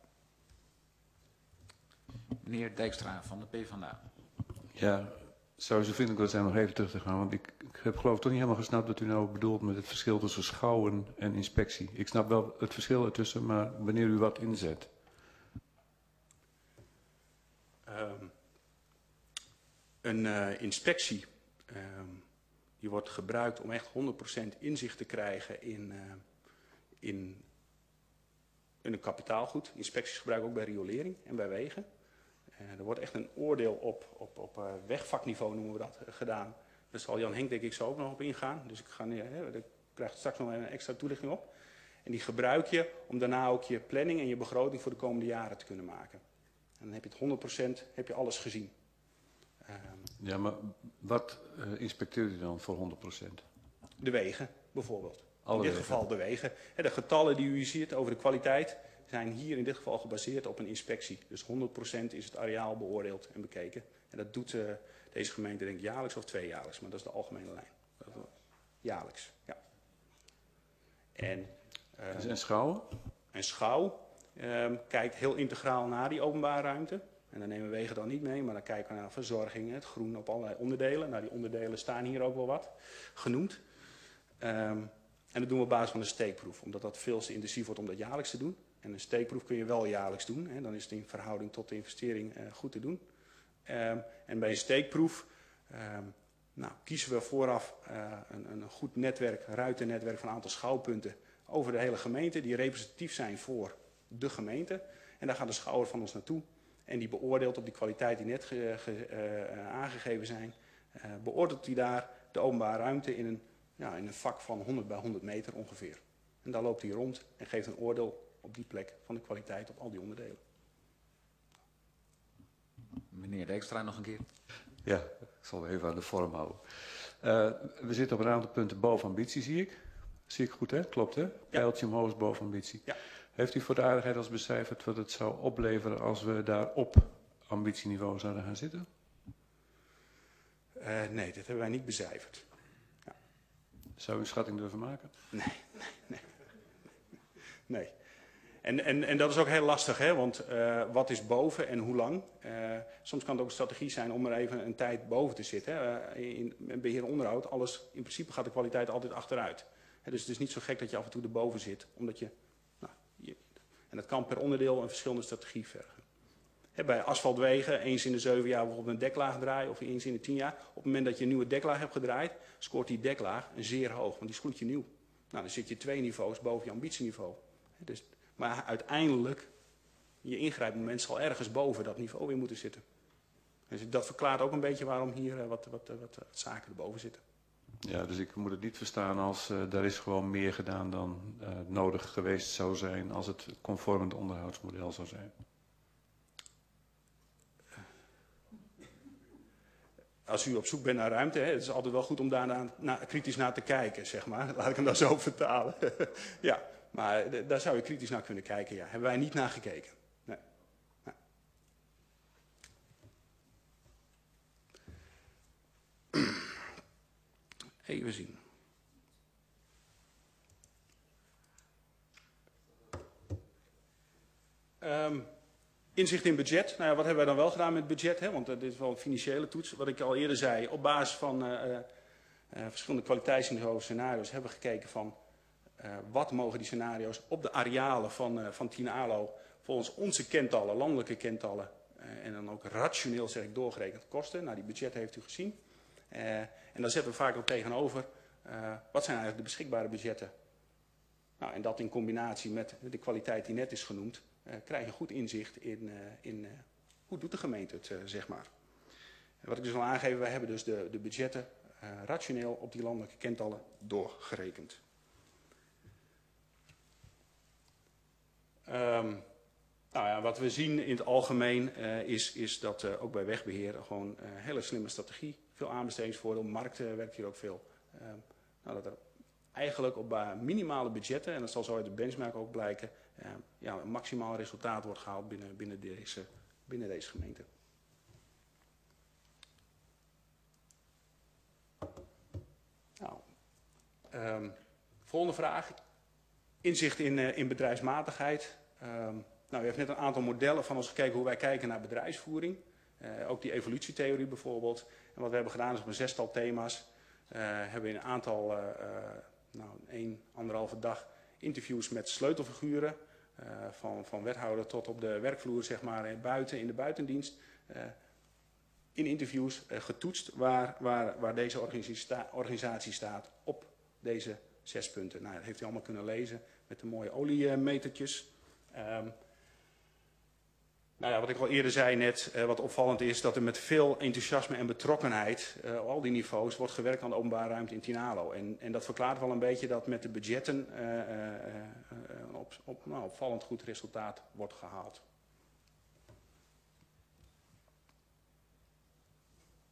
A: Meneer Dijkstra van de PvdA.
G: Ja, zou u zo vriendelijk willen zijn nog even terug te gaan? Want ik, ik heb geloof ik toch niet helemaal gesnapt wat u nou bedoelt met het verschil tussen schouwen en inspectie. Ik snap wel het verschil ertussen, maar wanneer u wat inzet.
C: Um, een uh, inspectie um, die wordt gebruikt om echt honderd procent inzicht te krijgen in, uh, in, in een kapitaalgoed. Inspecties gebruiken ook bij riolering en bij wegen. Uh, er wordt echt een oordeel op, op, op uh, wegvakniveau, noemen we dat, uh, gedaan. Daar zal Jan Henk denk ik zo ook nog op ingaan. Dus ik ga, uh, daar krijg je straks nog een extra toelichting op. En die gebruik je om daarna ook je planning en je begroting voor de komende jaren te kunnen maken. En dan heb je het honderd procent, heb je alles gezien. Ehm,
G: Ja, maar wat uh, inspecteert u dan voor honderd procent?
C: de wegen bijvoorbeeld.
G: Alle
C: in dit
G: wegen.
C: geval de wegen. Hè, de getallen die u hier ziet over de kwaliteit zijn hier in dit geval gebaseerd op een inspectie. Dus honderd procent is het areaal beoordeeld en bekeken. En dat doet uh, deze gemeente denk ik jaarlijks of tweejaarlijks, maar dat is de algemene lijn. Dat, uh, jaarlijks, ja. En, uh,
G: en Schouwen?
C: En Schouw uh, kijkt heel integraal naar die openbare ruimte. En dan nemen we wegen dan niet mee, maar dan kijken we naar verzorging, het groen op allerlei onderdelen. Nou, die onderdelen staan hier ook wel wat genoemd. Um, en dat doen we op basis van een steekproef, omdat dat veel te intensief wordt om dat jaarlijks te doen. En een steekproef kun je wel jaarlijks doen, hè, dan is het in verhouding tot de investering uh, goed te doen. Um, en bij een steekproef um, nou, kiezen we vooraf uh, een, een goed netwerk, ruitennetwerk van een aantal schouwpunten over de hele gemeente, die representatief zijn voor de gemeente. En daar gaat de schouwer van ons naartoe. En die beoordeelt op die kwaliteit die net ge, ge, uh, aangegeven zijn, uh, beoordeelt hij daar de openbare ruimte in een, ja, in een vak van honderd bij honderd meter ongeveer. En daar loopt hij rond en geeft een oordeel op die plek van de kwaliteit op al die onderdelen.
A: Meneer Dijkstra nog een keer.
G: Ja, ik zal even aan de vorm houden. Uh, we zitten op een aantal punten boven ambitie, zie ik. Zie ik goed, hè? Klopt, hè? Pijltje omhoog is boven ambitie.
C: Ja.
G: Heeft u voor de aardigheid als becijferd wat het zou opleveren als we daar op ambitieniveau zouden gaan zitten?
C: Uh, nee, dat hebben wij niet becijferd. Ja.
G: Zou u een schatting durven maken?
C: Nee, nee, nee. nee. En, en, en dat is ook heel lastig, hè? Want uh, wat is boven en hoe lang? Uh, soms kan het ook een strategie zijn om er even een tijd boven te zitten. Hè? Uh, in, in beheer en onderhoud, alles, in principe gaat de kwaliteit altijd achteruit. Hè? Dus het is niet zo gek dat je af en toe erboven zit, omdat je... Nou, je en dat kan per onderdeel een verschillende strategie vergen. Hè, bij asfaltwegen, eens in de zeven jaar bijvoorbeeld een deklaag draaien, of eens in de tien jaar. Op het moment dat je een nieuwe deklaag hebt gedraaid, scoort die deklaag een zeer hoog, want die is gloedje nieuw. Nou, dan zit je twee niveaus boven je ambitieniveau. Hè? Dus... Maar uiteindelijk, je ingrijpmoment zal ergens boven dat niveau weer moeten zitten. Dus dat verklaart ook een beetje waarom hier wat, wat, wat, wat zaken erboven zitten.
G: Ja, dus ik moet het niet verstaan als uh, daar is gewoon meer gedaan dan uh, nodig geweest zou zijn als het conform het onderhoudsmodel zou zijn.
C: Als u op zoek bent naar ruimte, hè, het is altijd wel goed om daar na, na, kritisch naar te kijken, zeg maar. Laat ik hem dan zo vertalen. Ja. Maar daar zou je kritisch naar kunnen kijken, ja. Hebben wij niet naar gekeken. Nee. Nee. Even zien. Um, inzicht in budget. Nou ja, wat hebben wij dan wel gedaan met budget? Hè? Want uh, dit is wel een financiële toets. Wat ik al eerder zei, op basis van uh, uh, verschillende kwaliteitsniveaus scenario's hebben we gekeken van... Uh, wat mogen die scenario's op de arealen van, uh, van Tien A L O volgens onze kentallen, landelijke kentallen, uh, en dan ook rationeel zeg ik doorgerekend kosten. Nou, die budget heeft u gezien. Uh, en dan zetten we vaak ook tegenover, uh, wat zijn eigenlijk de beschikbare budgetten? Nou, en dat in combinatie met de kwaliteit die net is genoemd, uh, krijg je goed inzicht in, uh, in uh, hoe doet de gemeente het, uh, zeg maar. En wat ik dus al aangeef, wij hebben dus de, de budgetten uh, rationeel op die landelijke kentallen doorgerekend. Um, nou ja, wat we zien in het algemeen uh, is, is dat uh, ook bij wegbeheer gewoon een uh, hele slimme strategie, veel aanbestedingsvoordeel, markt uh, werkt hier ook veel. Um, nou, dat er eigenlijk op uh, minimale budgetten, en dat zal zo uit de benchmark ook blijken, uh, ja, een maximaal resultaat wordt gehaald binnen, binnen, deze, binnen deze gemeente. Nou, um, volgende vraag. Inzicht in, uh, in bedrijfsmatigheid. Um, nou, u heeft net een aantal modellen van ons gekeken hoe wij kijken naar bedrijfsvoering. Uh, ook die evolutietheorie bijvoorbeeld. En wat we hebben gedaan is op een zestal thema's. Uh, hebben we in een aantal, uh, uh, nou, één, anderhalve dag interviews met sleutelfiguren. Uh, van, van wethouder tot op de werkvloer, zeg maar, buiten, in de buitendienst. Uh, in interviews uh, getoetst waar, waar, waar deze organisatie, sta, organisatie staat op deze zes punten. Nou, dat heeft u allemaal kunnen lezen met de mooie oliemetertjes. Um, nou ja, wat ik al eerder zei net, uh, wat opvallend is, dat er met veel enthousiasme en betrokkenheid uh, op al die niveaus wordt gewerkt aan de openbare ruimte in Tien A L O. En, en dat verklaart wel een beetje dat met de budgetten uh, uh, uh, een op, op, nou, opvallend goed resultaat wordt gehaald.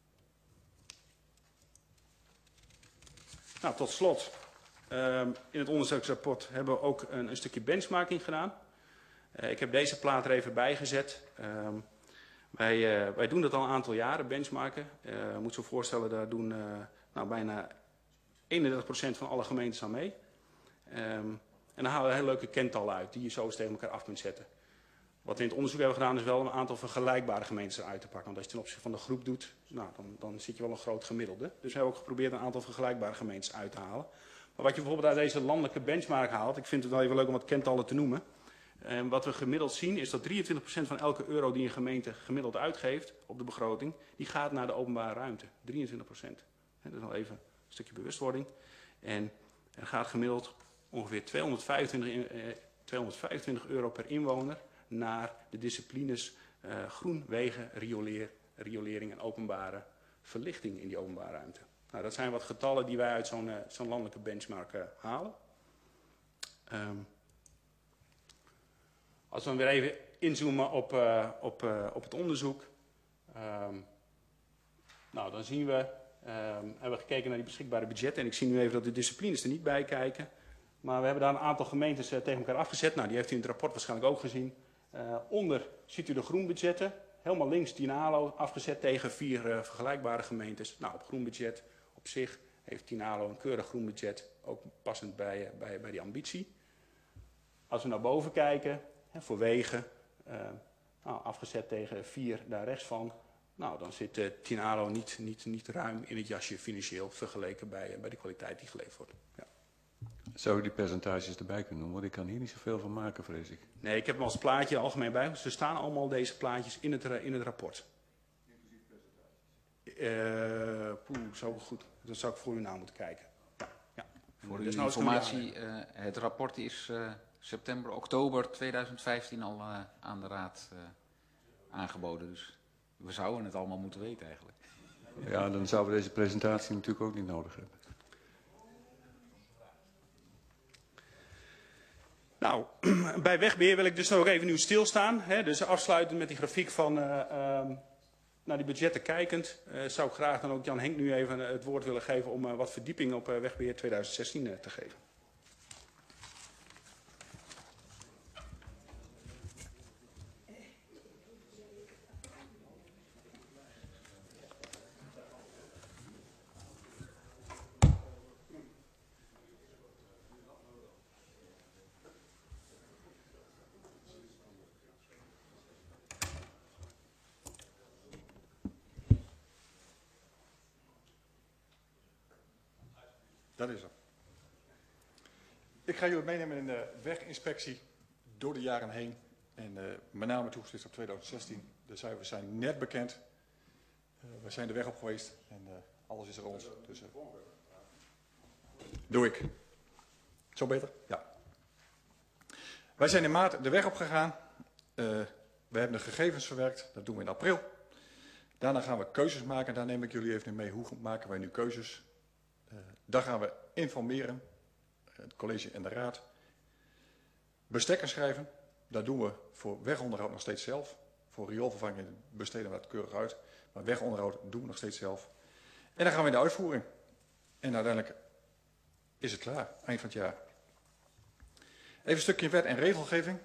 C: Nou, tot slot, uh, in het onderzoeksrapport hebben we ook een, een stukje benchmarking gedaan. Uh, ik heb deze plaat er even bij gezet. Uh, wij, uh, wij doen dat al een aantal jaren, benchmarken. Uh, je moet je voorstellen, daar doen uh, nou, bijna eenendertig procent van alle gemeentes aan mee. Um, en dan halen we hele leuke kentallen uit die je zo eens tegen elkaar af kunt zetten. Wat we in het onderzoek hebben gedaan is wel een aantal vergelijkbare gemeentes eruit te pakken. Want als je ten opzichte van de groep doet, nou, dan, dan zit je wel een groot gemiddelde. Dus we hebben ook geprobeerd een aantal vergelijkbare gemeentes uit te halen. Maar wat je bijvoorbeeld uit deze landelijke benchmark haalt, ik vind het wel even leuk om wat kentallen te noemen. En wat we gemiddeld zien is dat drieëntwintig procent van elke euro die een gemeente gemiddeld uitgeeft op de begroting, die gaat naar de openbare ruimte. drieëntwintig procent. Dat is al even een stukje bewustwording. En er gaat gemiddeld ongeveer tweehonderdvijfentwintig, eh, tweehonderdvijfentwintig euro per inwoner naar de disciplines uh, groen, wegen, rioleer, riolering en openbare verlichting in die openbare ruimte. Nou, dat zijn wat getallen die wij uit zo'n uh, zo'n landelijke benchmark uh, halen. Um, als we dan weer even inzoomen op, uh, op, uh, op het onderzoek. Um, nou, dan zien we, um, hebben we gekeken naar die beschikbare budgetten. En ik zie nu even dat de disciplines er niet bij kijken. Maar we hebben daar een aantal gemeentes uh, tegen elkaar afgezet. Nou, die heeft u in het rapport waarschijnlijk ook gezien. Uh, onder ziet u de groenbudgetten. Helemaal links Tinalo afgezet tegen vier uh, vergelijkbare gemeentes. Nou, op groenbudget op zich heeft Tinalo een keurig groenbudget. Ook passend bij, uh, bij, bij die ambitie. Als we naar boven kijken, hè, voor wegen, uh, nou, afgezet tegen vier daar rechts van. Nou, dan zit uh, Tinalo niet, niet, niet ruim in het jasje financieel vergeleken bij, uh, bij de kwaliteit die geleverd wordt. Ja.
G: Zou ik die percentages erbij kunnen noemen? Want ik kan hier niet zoveel van maken, vrees ik.
C: Nee, ik heb hem als plaatje algemeen bij. Ze staan allemaal deze plaatjes in het, in het rapport. Inclusief percentages? Uh, poeh, zo goed. Dan zou ik voor u na moeten kijken. Ja, ja.
A: Voor uw nou informatie, uh, het rapport is uh, september, oktober tweeduizend vijftien al uh, aan de raad uh, aangeboden. Dus we zouden het allemaal moeten weten eigenlijk.
G: Ja, dan zouden we deze presentatie natuurlijk ook niet nodig hebben.
C: Nou, bij wegbeheer wil ik dus nog even nu stilstaan. Hè, dus afsluitend met die grafiek van uh, um, naar die budgetten kijkend. Uh, zou ik graag dan ook Jan Henk nu even het woord willen geven om uh, wat verdieping op uh, wegbeheer tweeduizend zestien uh, te geven.
B: Dat is er. Ik ga jullie meenemen in de weginspectie door de jaren heen. En uh, met name toegespitst op tweeduizend zestien. De cijfers zijn net bekend. Uh, we zijn de weg op geweest en uh, alles is rond. Dus, uh, doe ik. Zo beter? Ja. Wij zijn in maart de weg op gegaan. Uh, we hebben de gegevens verwerkt. Dat doen we in april. Daarna gaan we keuzes maken. Daar neem ik jullie even in mee. Hoe maken wij nu keuzes? Uh, daar gaan we informeren, het college en de raad. Bestekken schrijven, dat doen we voor wegonderhoud nog steeds zelf. Voor rioolvervanging besteden we dat keurig uit. Maar wegonderhoud doen we nog steeds zelf. En dan gaan we in de uitvoering. En uiteindelijk is het klaar, eind van het jaar. Even een stukje wet en regelgeving.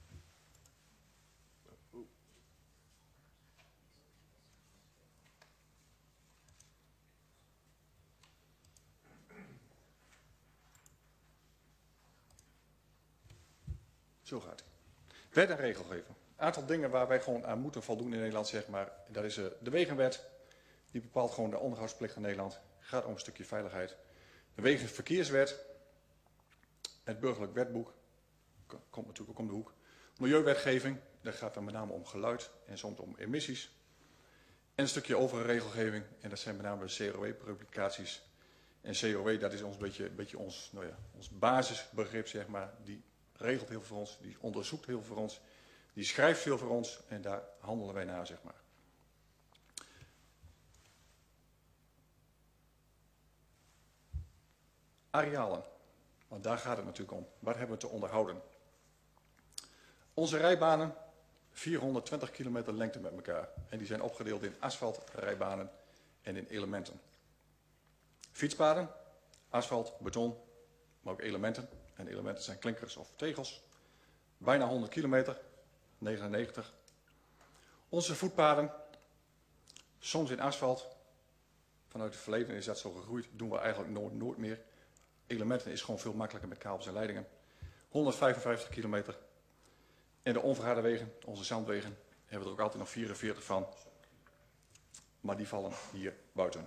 B: Zo gaat het. Wet en regelgeving. Een aantal dingen waar wij gewoon aan moeten voldoen in Nederland, zeg maar. Dat is uh, de Wegenwet. Die bepaalt gewoon de onderhoudsplicht in Nederland. Gaat om een stukje veiligheid. De Wegenverkeerswet. Het burgerlijk wetboek. Komt natuurlijk ook om de hoek. Milieuwetgeving. Dat gaat dan met name om geluid en soms om emissies. En een stukje overige regelgeving. En dat zijn met name de C O E-publicaties. En C O E, dat is ons beetje, beetje ons, nou ja, ons basisbegrip, zeg maar. Die regelt heel veel voor ons, die onderzoekt heel veel voor ons, die schrijft veel voor ons en daar handelen wij naar, zeg maar. Arealen, want daar gaat het natuurlijk om. Wat hebben we te onderhouden? Onze rijbanen, vierhonderdtwintig kilometer lengte met elkaar. En die zijn opgedeeld in asfaltrijbanen en in elementen. Fietspaden, asfalt, beton, maar ook elementen. En elementen zijn klinkers of tegels. Bijna honderd kilometer, negenennegentig. Onze voetpaden, soms in asfalt. Vanuit het verleden is dat zo gegroeid, doen we eigenlijk nooit, nooit meer. Elementen is gewoon veel makkelijker met kabels en leidingen. honderdvijfenvijftig kilometer. En de onverharde wegen, onze zandwegen, hebben we er ook altijd nog vierenveertig van. Maar die vallen hier buiten.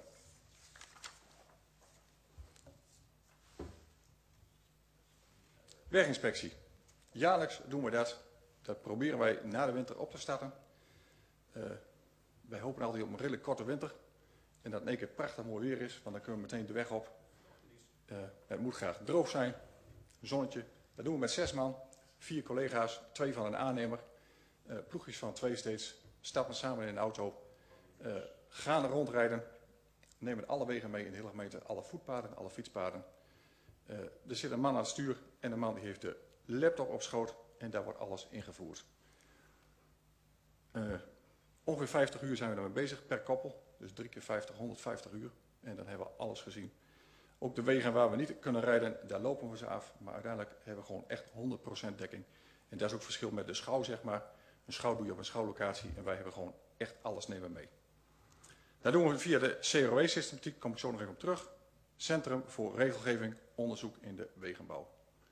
B: Weginspectie. Jaarlijks doen we dat. Dat proberen wij na de winter op te starten. Uh, wij hopen altijd op een redelijk korte winter. En dat in één keer prachtig mooi weer is, want dan kunnen we meteen de weg op. Uh, het moet graag droog zijn. Zonnetje. Dat doen we met zes man. Vier collega's, twee van een aannemer. Uh, ploegjes van twee steeds. Stappen samen in een auto. Uh, gaan er rondrijden. Nemen alle wegen mee in de hele gemeente. Alle voetpaden, alle fietspaden. Uh, er zit een man aan het stuur en een man die heeft de laptop op schoot. En daar wordt alles ingevoerd. Uh, ongeveer vijftig uur zijn we ermee bezig per koppel. Dus drie keer vijftig, honderdvijftig uur. En dan hebben we alles gezien. Ook de wegen waar we niet kunnen rijden, daar lopen we ze af. Maar uiteindelijk hebben we gewoon echt honderd procent dekking. En dat is ook het verschil met de schouw, zeg maar. Een schouw doe je op een schouwlocatie en wij hebben gewoon echt alles nemen mee. Dat doen we via de C R O E-systematiek, daar kom ik zo nog even op terug. Centrum voor Regelgeving, Onderzoek in de Wegenbouw.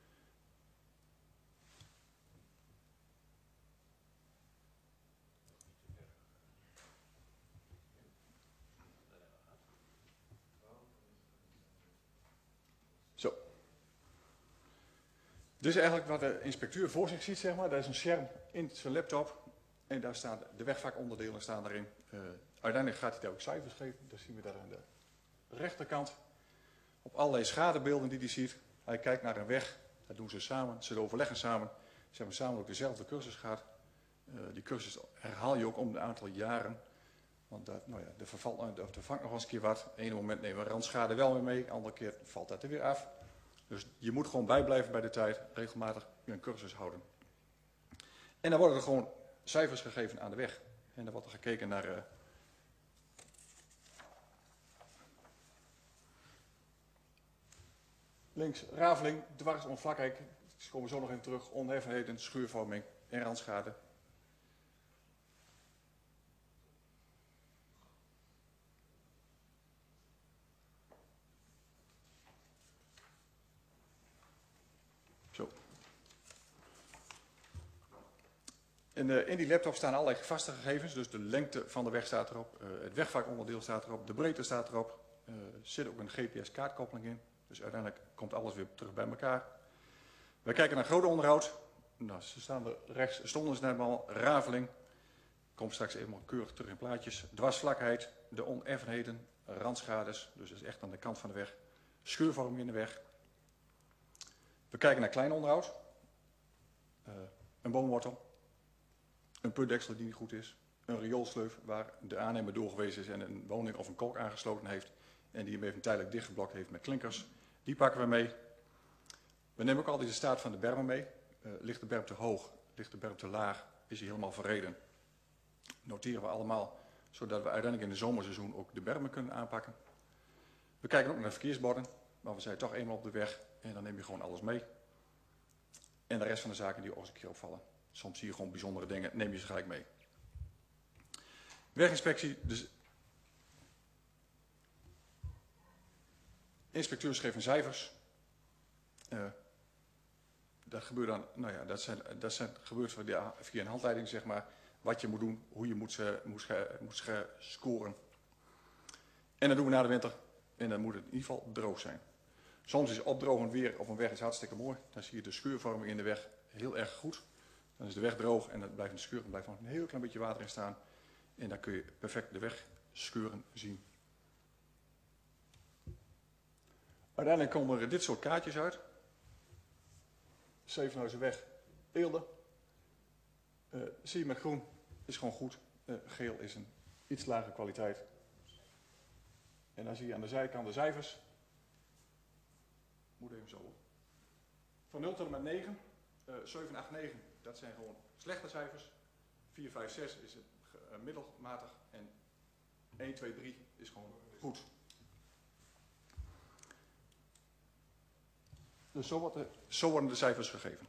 B: Zo. Dit is eigenlijk wat de inspecteur voor zich ziet, zeg maar. Daar is een scherm in zijn laptop. En daar staan de wegvakonderdelen staan erin. Uh, uiteindelijk gaat hij daar ook cijfers geven. Dat zien we daar aan de rechterkant. Op allerlei schadebeelden die hij ziet. Hij kijkt naar een weg. Dat doen ze samen. Ze overleggen samen. Ze hebben samen ook dezelfde cursus gehad. Uh, die cursus herhaal je ook om een aantal jaren. Want dat, nou ja, er vervalt, er vangt nog eens een keer wat. Ene moment nemen we randschade wel weer mee. Andere keer valt dat er weer af. Dus je moet gewoon bijblijven bij de tijd. Regelmatig een cursus houden. En dan worden er gewoon cijfers gegeven aan de weg. En dan wordt er gekeken naar... Uh, links rafeling, dwars onvlakhek. Daar komen we zo nog in terug. Onheffenheden, schuurvorming en randschade. Zo. En, uh, in die laptop staan allerlei vaste gegevens. Dus de lengte van de weg staat erop. Uh, het wegvakonderdeel staat erop. De breedte staat erop. Er uh, zit ook een G P S-kaartkoppeling in. Dus uiteindelijk komt alles weer terug bij elkaar. We kijken naar grote onderhoud. Nou, ze staan er rechts, stonden ze net al. Raveling. Komt straks even keurig terug in plaatjes. Dwarsvlakheid, de oneffenheden, randschades. Dus dat is echt aan de kant van de weg. Schuurvorming in de weg. We kijken naar klein onderhoud. Uh, een boomwortel. Een putdeksel die niet goed is. Een rioolsleuf waar de aannemer doorgewezen is en een woning of een kolk aangesloten heeft. En die hem even tijdelijk dichtgeblokt heeft met klinkers. Die pakken we mee. We nemen ook altijd de staat van de bermen mee. Uh, ligt de berm te hoog, ligt de berm te laag, is hij helemaal verreden. Noteren we allemaal, zodat we uiteindelijk in het zomerseizoen ook de bermen kunnen aanpakken. We kijken ook naar verkeersborden, maar we zijn toch eenmaal op de weg en dan neem je gewoon alles mee. En de rest van de zaken die ook eens een keer opvallen. Soms zie je gewoon bijzondere dingen, neem je ze gelijk mee. Weginspectie, dus inspecteurs geven cijfers. Uh, dat gebeurt dan, nou ja, dat zijn, dat zijn gebeurt via, via een handleiding, zeg maar. Wat je moet doen, hoe je moet, uh, moet, uh, moet uh, scoren. En dat doen we na de winter. En dan moet het in ieder geval droog zijn. Soms is opdrogend weer op een weg is hartstikke mooi. Dan zie je de scheurvorming in de weg heel erg goed. Dan is de weg droog en dan blijft de scheur, blijft nog een heel klein beetje water in staan. En dan kun je perfect de weg scheuren zien. Uiteindelijk komen er dit soort kaartjes uit. Zevenhuizenweg, Eelde. Uh, zie je met groen, is gewoon goed. Uh, geel is een iets lagere kwaliteit. En dan zie je aan de zijkant de cijfers. Moet even zo. Van nul tot en met negen. Uh, zeven, acht, negen, dat zijn gewoon slechte cijfers. vier, vijf, zes is het uh, middelmatig. En één, twee, drie is gewoon goed. Dus zo, wordt de, zo worden de cijfers gegeven.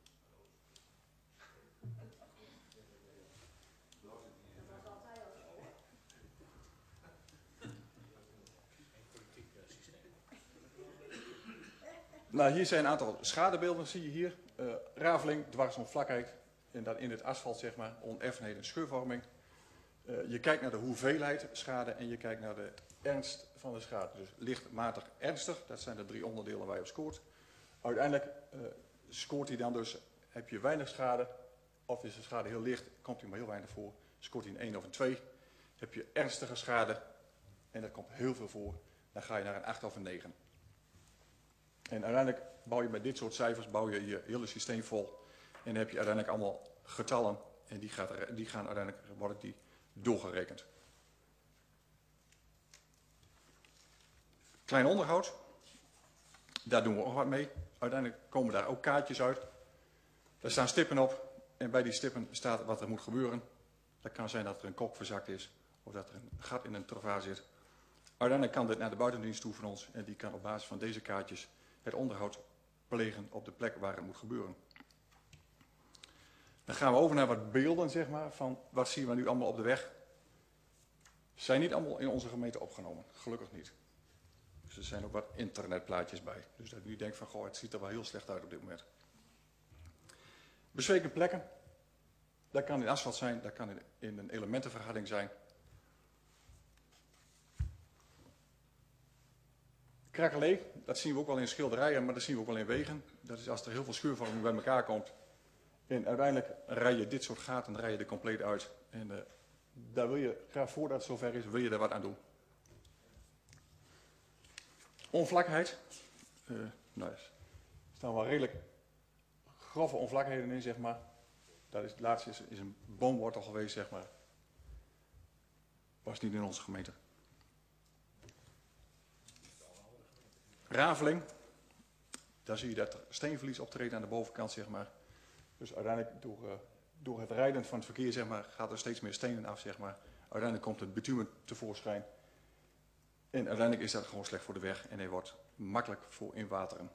B: Nou, hier zijn een aantal schadebeelden, zie je hier. Uh, rafeling, dwarsomvlakheid en dan in het asfalt, zeg maar, oneffenheid en scheurvorming. Uh, je kijkt naar de hoeveelheid schade en je kijkt naar de ernst van de schade. Dus licht, matig, ernstig, dat zijn de drie onderdelen waar je op scoort. Uiteindelijk uh, scoort hij dan dus, heb je weinig schade, of is de schade heel licht, komt hij maar heel weinig voor. Scoort hij een één of een twee. Heb je ernstige schade, en dat komt heel veel voor, dan ga je naar een acht of een negen. En uiteindelijk bouw je met dit soort cijfers bouw je je hele systeem vol. En dan heb je uiteindelijk allemaal getallen en die, gaat, die gaan uiteindelijk worden die doorgerekend. Klein onderhoud, daar doen we ook wat mee. Uiteindelijk komen daar ook kaartjes uit. Daar staan stippen op en bij die stippen staat wat er moet gebeuren. Dat kan zijn dat er een kok verzakt is of dat er een gat in een travas zit. Uiteindelijk kan dit naar de buitendienst toe van ons en die kan op basis van deze kaartjes het onderhoud plegen op de plek waar het moet gebeuren. Dan gaan we over naar wat beelden, zeg maar, van wat zien we nu allemaal op de weg. Zijn niet allemaal in onze gemeente opgenomen, gelukkig niet. Dus er zijn ook wat internetplaatjes bij. Dus dat u denkt van, goh, het ziet er wel heel slecht uit op dit moment. Bezweken plekken, dat kan in asfalt zijn, dat kan in, in een elementenverharding zijn. Krakelee, dat zien we ook wel in schilderijen, maar dat zien we ook wel in wegen. Dat is als er heel veel scheurvorming bij elkaar komt. En uiteindelijk rij je dit soort gaten rij je er compleet uit. En uh, daar wil je, graag voordat het zover is, wil je daar wat aan doen. Onvlakheid. Uh, nou, er staan wel redelijk grove onvlakheden in, zeg maar. Dat is, het laatste is, is een boomwortel geweest, zeg maar. Was niet in onze gemeente. Rafeling, daar zie je dat er steenverlies optreedt aan de bovenkant, zeg maar. Dus uiteindelijk door, uh, door het rijden van het verkeer, zeg maar, gaat er steeds meer stenen af, zeg maar. Uiteindelijk komt het bitumen tevoorschijn. En uiteindelijk is dat gewoon slecht voor de weg en hij wordt makkelijk voor inwateren.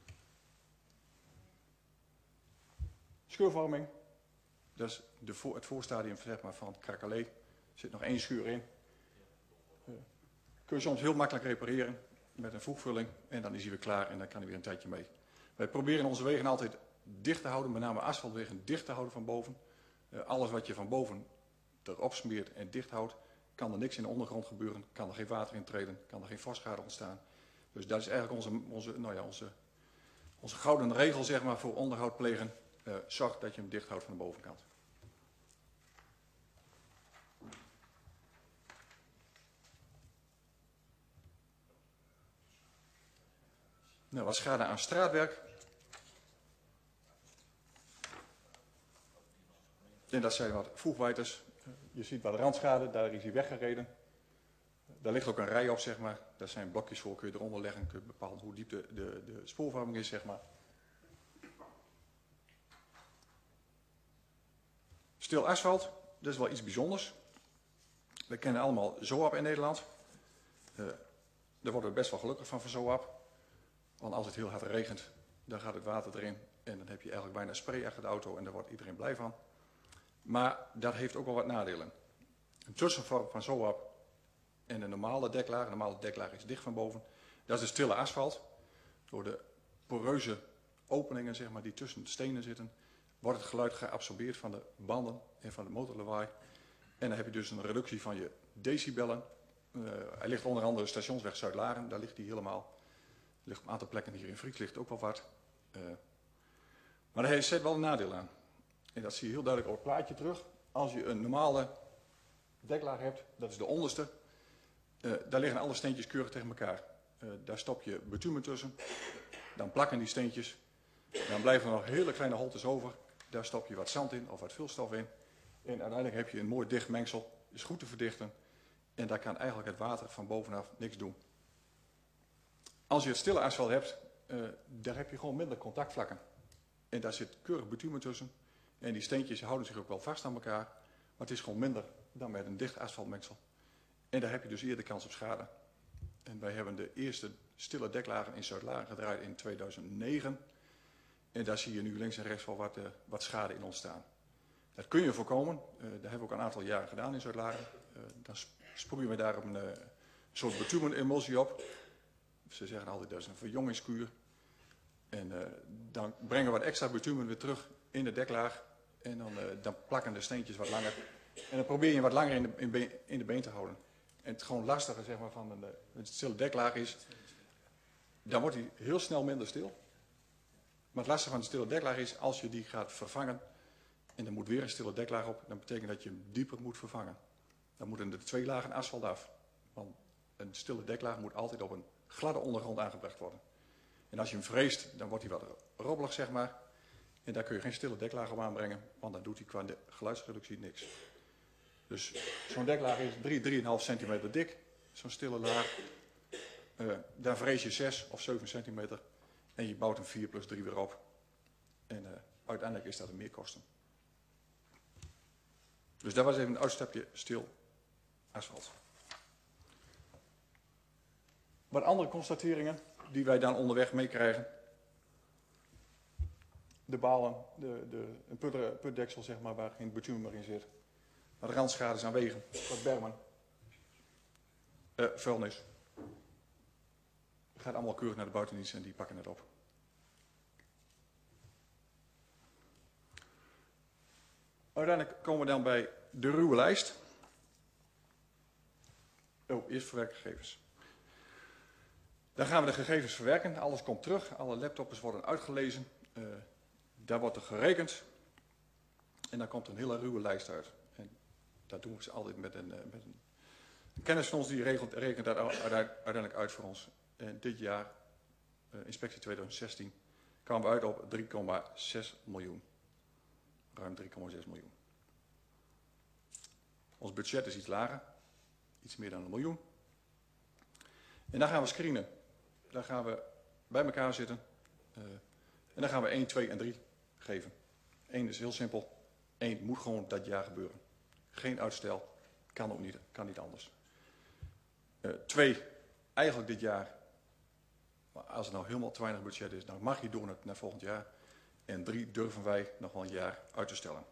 B: Scheurvorming, dat is de voor, het voorstadium, zeg maar, van het krakelee. Er zit nog één scheur in. Uh, kun je soms heel makkelijk repareren met een voegvulling en dan is hij weer klaar en dan kan hij weer een tijdje mee. Wij proberen onze wegen altijd dicht te houden, met name asfaltwegen dicht te houden van boven. Uh, alles wat je van boven erop smeert en dicht houdt, kan er niks in de ondergrond gebeuren, kan er geen water intreden, kan er geen vastschade ontstaan. Dus dat is eigenlijk onze, onze, nou ja, onze, onze gouden regel, zeg maar, voor onderhoud plegen. Uh, zorg dat je hem dicht houdt van de bovenkant. Nou, wat schade aan straatwerk. En dat zijn wat voegwijders. Je ziet wat randschade, daar is hij weggereden. Daar ligt ook een rij op, zeg maar. Daar zijn blokjes voor, kun je eronder leggen, kun je bepalen hoe diep de, de, de spoorvorming is, zeg maar. Stil asfalt, dat is wel iets bijzonders. We kennen allemaal ZOAP in Nederland. Uh, daar worden we best wel gelukkig van, van ZOAP. Want als het heel hard regent, dan gaat het water erin. En dan heb je eigenlijk bijna spray achter de auto en daar wordt iedereen blij van. Maar dat heeft ook wel wat nadelen. Een tussenvorm van ZOAP en een normale deklaag. Een normale deklaag is dicht van boven. Dat is de stille asfalt. Door de poreuze openingen, zeg maar, die tussen de stenen zitten, wordt het geluid geabsorbeerd van de banden en van het motorlawaai. En dan heb je dus een reductie van je decibellen. Uh, hij ligt onder andere Stationsweg Zuid-Laren, daar ligt hij helemaal. Er ligt op een aantal plekken hier in Friek ligt ook wel wat. Uh, maar hij zet wel een nadeel aan. En dat zie je heel duidelijk op het plaatje terug. Als je een normale deklaag hebt, dat is de onderste. Uh, daar liggen alle steentjes keurig tegen elkaar. Uh, daar stop je bitumen tussen. Dan plakken die steentjes. Dan blijven er nog hele kleine holtes over. Daar stop je wat zand in of wat vulstof in. En uiteindelijk heb je een mooi dicht mengsel. Is goed te verdichten. En daar kan eigenlijk het water van bovenaf niks doen. Als je het stille asfalt hebt, uh, daar heb je gewoon minder contactvlakken. En daar zit keurig bitumen tussen. En die steentjes houden zich ook wel vast aan elkaar. Maar het is gewoon minder dan met een dicht asfaltmengsel. En daar heb je dus eerder kans op schade. En wij hebben de eerste stille deklagen in Zuidlaren gedraaid in tweeduizend negen. En daar zie je nu links en rechts wel wat, uh, wat schade in ontstaan. Dat kun je voorkomen. Uh, dat hebben we ook een aantal jaren gedaan in Zuidlaren. Uh, dan sproeien we daar een uh, soort bitumen-emulsie op. Ze zeggen altijd dat is een verjongingskuur. En uh, dan brengen we wat extra bitumen weer terug in de deklaag. En dan, uh, dan plakken de steentjes wat langer. En dan probeer je wat langer in de, in been, in de been te houden. En het gewoon lastige zeg maar, van een, een stille deklaag is, dan wordt hij heel snel minder stil. Maar het lastige van de stille deklaag is, als je die gaat vervangen en er moet weer een stille deklaag op, dan betekent dat je hem dieper moet vervangen. Dan moeten er twee lagen asfalt af. Want een stille deklaag moet altijd op een gladde ondergrond aangebracht worden. En als je hem vreest, dan wordt hij wat robbelig, zeg maar. En daar kun je geen stille deklaag op aanbrengen, want dan doet hij qua de geluidsreductie niks. Dus zo'n deklaag is drie, drie komma vijf centimeter dik, zo'n stille laag. Uh, daar vrees je zes of zeven centimeter en je bouwt een vier plus drie weer op. En uh, uiteindelijk is dat een meerkosten. Dus dat was even een uitstapje stil asfalt. Wat andere constateringen die wij dan onderweg meekrijgen. De balen, de, de, een put, putdeksel zeg maar, waar geen bitumen meer in zit. Wat randschades aan wegen, wat bermen. Uh, vuilnis. Het gaat allemaal keurig naar de buitendienst en die pakken het op. Uiteindelijk komen we dan bij de ruwe lijst. Oh, eerst verwerkgegevens. Dan gaan we de gegevens verwerken. Alles komt terug. Alle laptops worden uitgelezen. Uh, daar wordt er gerekend. En dan komt een hele ruwe lijst uit. En dat doen we ze altijd met een, uh, met een, een kennis van ons die regelt, rekent dat uiteindelijk uit voor ons. En dit jaar, uh, inspectie tweeduizend zestien, kwamen we uit op drie komma zes miljoen. Ruim drie komma zes miljoen. Ons budget is iets lager. Iets meer dan een miljoen. En dan gaan we screenen. Dan gaan we bij elkaar zitten. Uh, en dan gaan we één, twee en drie geven. één is heel simpel. één moet gewoon dat jaar gebeuren. Geen uitstel. Kan ook niet. Kan niet anders. Uh, twee, eigenlijk dit jaar. Maar als het nou helemaal te weinig budget is, dan mag je door naar, naar volgend jaar. En drie, durven wij nog wel een jaar uit te stellen.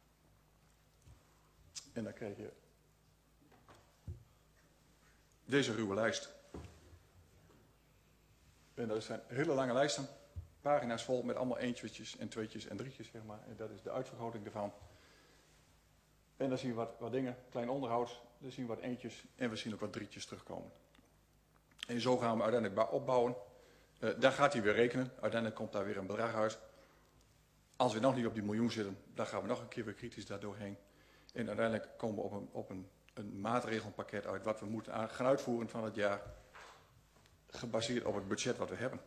B: En dan krijg je deze ruwe lijst. En dat zijn hele lange lijsten. Pagina's vol met allemaal eentjes en tweetjes en drietjes, zeg maar. En dat is de uitvergroting ervan. En dan zien we wat, wat dingen, klein onderhoud. Dan zien we wat eentjes en we zien ook wat drietjes terugkomen. En zo gaan we uiteindelijk opbouwen. Uh, dan gaat hij weer rekenen. Uiteindelijk komt daar weer een bedrag uit. Als we nog niet op die miljoen zitten, dan gaan we nog een keer weer kritisch daar doorheen. En uiteindelijk komen we op een, op een, een maatregelpakket uit wat we moeten aan, gaan uitvoeren van het jaar. Gebaseerd op het budget wat we hebben.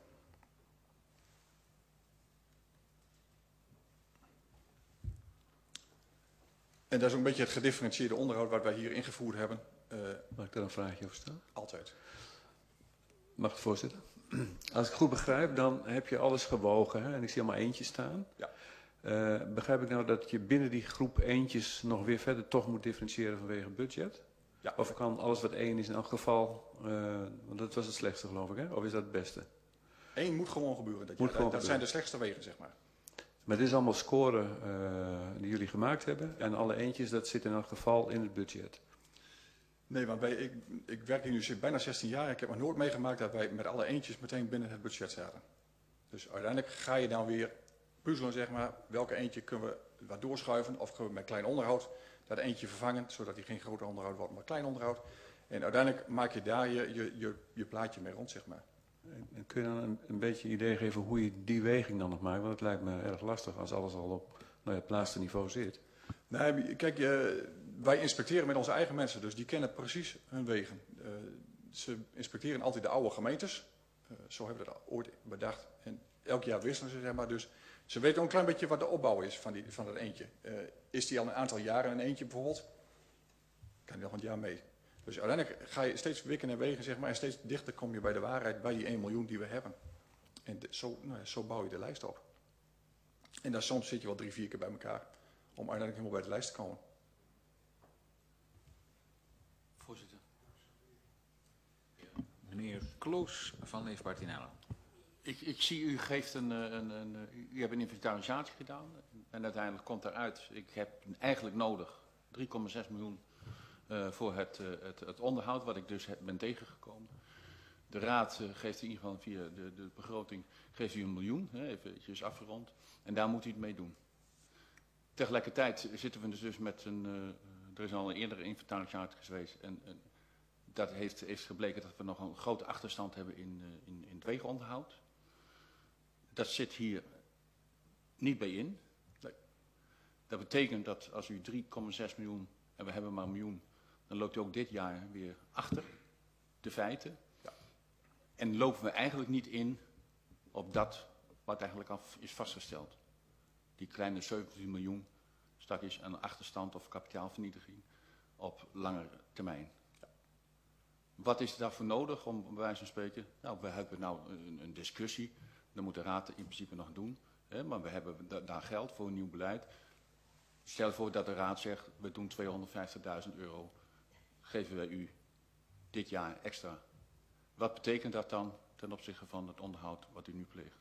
B: En dat is ook een beetje het gedifferentieerde onderhoud wat wij hier ingevoerd hebben. Uh,
G: Mag ik daar een vraagje over stellen?
B: Altijd.
G: Mag het, voorzitter? Als ik goed begrijp, dan heb je alles gewogen. Hè? En ik zie allemaal eentjes staan.
B: Ja.
G: Uh, begrijp ik nou dat je binnen die groep eentjes nog weer verder toch moet differentiëren vanwege budget?
B: Ja.
G: Of kan alles wat één is in elk geval, uh, want dat was het slechtste geloof ik, hè? Of is dat het beste?
B: Eén moet gewoon gebeuren. Dat,
G: moet
B: ja,
G: gewoon
B: dat, dat
G: gebeuren.
B: zijn de slechtste wegen, zeg maar.
G: Maar dit is allemaal scoren uh, die jullie gemaakt hebben. En alle eentjes, dat zit in elk geval in het budget.
B: Nee, want wij, ik, ik werk hier nu bijna zestien jaar. Ik heb nog nooit meegemaakt dat wij met alle eentjes meteen binnen het budget zaten. Dus uiteindelijk ga je dan weer puzzelen, zeg maar. Welke eentje kunnen we wat doorschuiven? Of kunnen we met klein onderhoud dat eentje vervangen, zodat die geen groot onderhoud wordt, maar klein onderhoud. En uiteindelijk maak je daar je, je, je, je plaatje mee rond, zeg maar.
G: En kun je dan een, een beetje idee geven hoe je die weging dan nog maakt? Want het lijkt me erg lastig als alles al op nou ja, het laatste niveau zit.
B: Nee, kijk, uh, wij inspecteren met onze eigen mensen, dus die kennen precies hun wegen. Uh, ze inspecteren altijd de oude gemeentes. Uh, zo hebben we dat ooit bedacht. En elk jaar wisselen ze, zeg maar. Dus ze weten ook een klein beetje wat de opbouw is van, die, van dat eentje. Uh, is die al een aantal jaren een eentje bijvoorbeeld? Kan die nog een jaar mee. Dus uiteindelijk ga je steeds wikken en wegen, zeg maar. En steeds dichter kom je bij de waarheid, bij die één miljoen die we hebben. En de, zo, nou ja, zo bouw je de lijst op. En dan soms zit je wel drie, vier keer bij elkaar. Om uiteindelijk helemaal bij de lijst te komen.
F: Voorzitter.
A: Meneer Kloos van Leefpartinello.
H: Ik, ik zie, u geeft een, een, een, u hebt een inventarisatie gedaan en uiteindelijk komt eruit, ik heb eigenlijk nodig drie komma zes miljoen uh, voor het, uh, het, het onderhoud, wat ik dus heb, ben tegengekomen. De raad uh, geeft in ieder geval via de, de begroting geeft u een miljoen, hè, eventjes afgerond, en daar moet u het mee doen. Tegelijkertijd zitten we dus, dus met een, uh, er is al een eerdere inventarisatie geweest en, en dat heeft, heeft gebleken dat we nog een grote achterstand hebben in, uh, in, in het wegenonderhoud. Dat zit hier niet bij in. Nee. Dat betekent dat als u drie komma zes miljoen en we hebben maar een miljoen, dan loopt u ook dit jaar weer achter de feiten. Ja. En lopen we eigenlijk niet in op dat wat eigenlijk al is vastgesteld. Die kleine zeventien miljoen straks aan achterstand of kapitaalvernietiging op langere termijn. Ja. Wat is er daarvoor nodig om bij wijze van spreken? Nou, we hebben nou een, een discussie. Dat moet de raad in principe nog doen. Hè, maar we hebben da daar geld voor een nieuw beleid. Stel voor dat de raad zegt, we doen tweehonderdvijftigduizend euro. Geven wij u dit jaar extra. Wat betekent dat dan ten opzichte van het onderhoud wat u nu pleegt?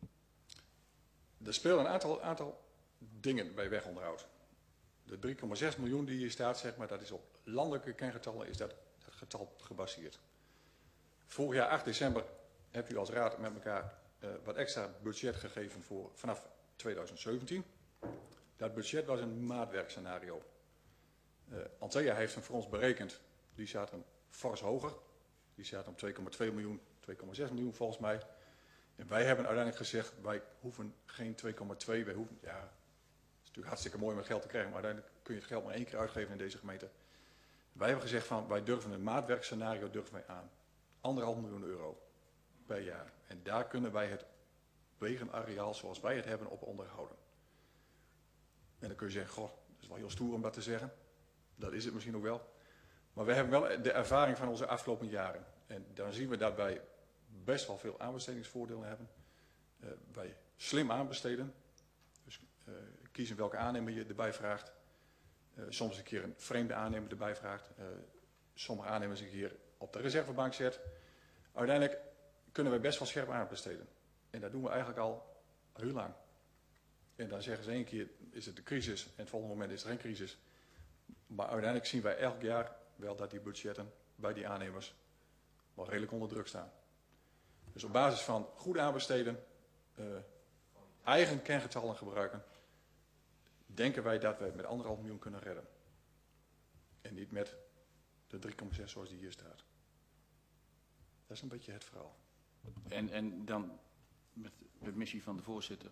B: Er spelen een aantal, aantal dingen bij wegonderhoud. De drie komma zes miljoen die hier staat, zeg maar, dat is op landelijke kengetallen is dat, dat getal gebaseerd. Vorig jaar acht december hebt u als raad met elkaar uh, wat extra budget gegeven voor vanaf tweeduizend zeventien. Dat budget was een maatwerkscenario. Uh, Antea heeft hem voor ons berekend. Die staat een fors hoger. Die staat om twee komma twee miljoen, twee komma zes miljoen volgens mij. En wij hebben uiteindelijk gezegd, wij hoeven geen twee komma twee, wij hoeven, ja, het is natuurlijk hartstikke mooi om geld te krijgen, maar uiteindelijk kun je het geld maar één keer uitgeven in deze gemeente. Wij hebben gezegd van, wij durven een maatwerkscenario durven wij aan. Anderhalf miljoen euro per jaar. En daar kunnen wij het wegenareaal zoals wij het hebben op onderhouden. En dan kun je zeggen, goh, dat is wel heel stoer om dat te zeggen. Dat is het misschien ook wel. Maar we hebben wel de ervaring van onze afgelopen jaren. En dan zien we dat wij best wel veel aanbestedingsvoordelen hebben. Uh, wij slim aanbesteden. Dus uh, kiezen welke aannemer je erbij vraagt. Uh, soms een keer een vreemde aannemer erbij vraagt. Uh, sommige aannemers een keer op de reservebank zet. Uiteindelijk kunnen wij best wel scherp aanbesteden. En dat doen we eigenlijk al heel lang. En dan zeggen ze één keer is het de crisis en het volgende moment is er geen crisis. Maar uiteindelijk zien wij elk jaar wel dat die budgetten bij die aannemers wel redelijk onder druk staan. Dus op basis van goed aanbesteden, uh, eigen kengetallen gebruiken, denken wij dat wij met anderhalf miljoen kunnen redden. En niet met de drie komma zes zoals die hier staat. Dat is een beetje het verhaal.
H: En, en dan met de missie van de voorzitter.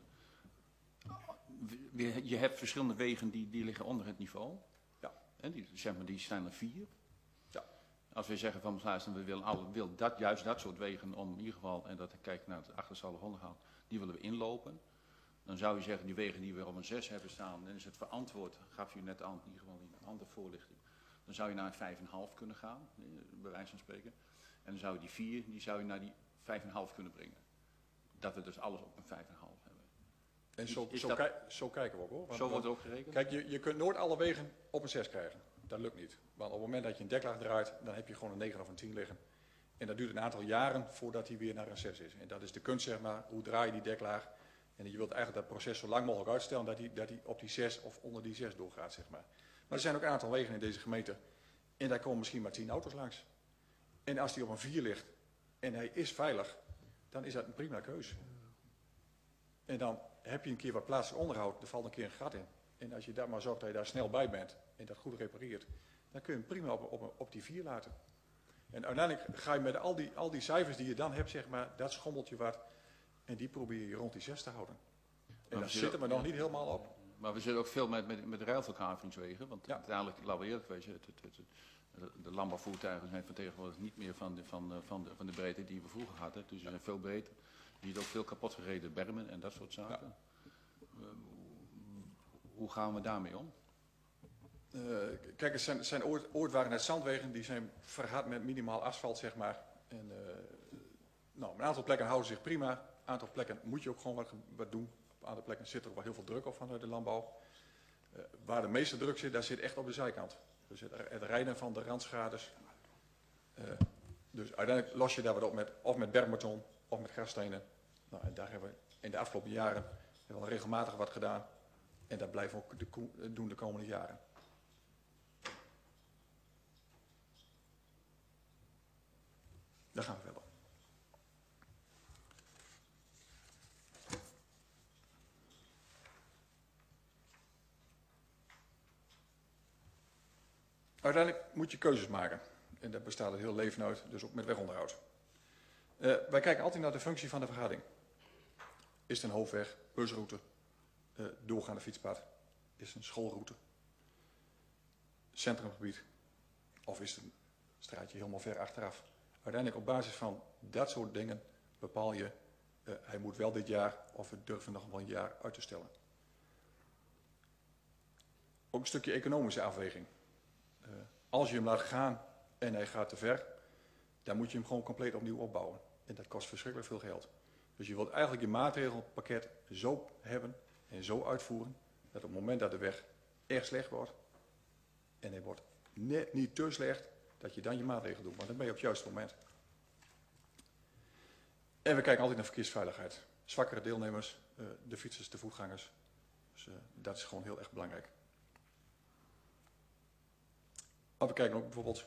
H: Je hebt verschillende wegen die, die liggen onder het niveau.
B: Ja.
H: En die, zeg maar, die zijn er vier.
B: Ja.
H: Als we zeggen van luister, we willen, alle, willen dat, juist dat soort wegen om in ieder geval, en dat ik kijk naar het achterstallig onderhoud, die willen we inlopen. Dan zou je zeggen, die wegen die we op een zes hebben staan, dan is het verantwoord, gaf u net aan, in ieder geval in een andere voorlichting. Dan zou je naar een vijf komma vijf kunnen gaan, bij wijze van spreken. En dan zou je die vier, die zou je naar die vijf komma vijf kunnen brengen. Dat we dus alles op een vijf komma vijf hebben.
B: En zo,
H: is
B: zo,
H: dat,
B: kijk, zo kijken we ook hoor. Want,
H: zo wordt het ook gerekend?
B: Kijk, je, je kunt nooit alle wegen op een zes krijgen. Dat lukt niet. Want op het moment dat je een deklaag draait, dan heb je gewoon een negen of een tien liggen. En dat duurt een aantal jaren voordat hij weer naar een zes is. En dat is de kunst, zeg maar, hoe draai je die deklaag. En je wilt eigenlijk dat proces zo lang mogelijk uitstellen dat hij, dat hij op die zes of onder die zes doorgaat, zeg maar. Maar er zijn ook een aantal wegen in deze gemeente. En daar komen misschien maar tien auto's langs. En als die op een vier ligt en hij is veilig, dan is dat een prima keus. En dan heb je een keer wat plaatselijk onderhoud, er valt een keer een gat in. En als je daar maar zorgt dat je daar snel bij bent en dat goed repareert, dan kun je hem prima op, op, op die vier laten. En uiteindelijk ga je met al die, al die cijfers die je dan hebt, zeg maar, dat schommelt je wat. En die probeer je rond die zes te houden. En daar zitten we nog niet helemaal op.
H: Maar we zitten ook veel met, met, met ruilverkavingswegen. Want
B: ja.
H: uiteindelijk, laten we eerlijk wezen, het, het, het, het, de landbouwvoertuigen zijn vertegenwoordigd niet meer van de, van, van, de, van de breedte die we vroeger hadden. Dus ze zijn veel beter. Je ziet ook veel kapot gereden bermen en dat soort zaken. Ja. Uh, hoe gaan we daarmee om?
B: Uh, kijk, het zijn, zijn ooit, ooit waren het zandwegen, die zijn verhard met minimaal asfalt, zeg maar. En, uh, nou, op een aantal plekken houden ze zich prima. Een aantal plekken moet je ook gewoon wat, wat doen. Op een aantal plekken zit er ook wel heel veel druk op vanuit de landbouw. Uh, waar de meeste druk zit, daar zit echt op de zijkant. Dus het, het rijden van de randschades. Uh, Dus uiteindelijk los je daar wat op met, of met bergbeton of met grasstenen. Nou, en daar hebben we in de afgelopen jaren hebben we regelmatig wat gedaan. En dat blijven we ook de, doen de komende jaren. Daar gaan we verder. Uiteindelijk moet je keuzes maken. En daar bestaat het heel leven uit, dus ook met wegonderhoud. Uh, wij kijken altijd naar de functie van de vergadering. Is het een hoofdweg, busroute, uh, doorgaande fietspad? Is het een schoolroute? Centrumgebied? Of is het een straatje helemaal ver achteraf? Uiteindelijk op basis van dat soort dingen bepaal je, uh, hij moet wel dit jaar of we durven nog wel een jaar uit te stellen. Ook een stukje economische afweging. Uh, als je hem laat gaan en hij gaat te ver, dan moet je hem gewoon compleet opnieuw opbouwen. En dat kost verschrikkelijk veel geld. Dus je wilt eigenlijk je maatregelpakket zo hebben en zo uitvoeren, dat op het moment dat de weg erg slecht wordt, en hij wordt net niet te slecht, dat je dan je maatregelen doet. Maar dan ben je op het juiste moment. En we kijken altijd naar verkeersveiligheid. Zwakkere deelnemers, uh, de fietsers, de voetgangers. Dus uh, dat is gewoon heel erg belangrijk. Maar we kijken ook bijvoorbeeld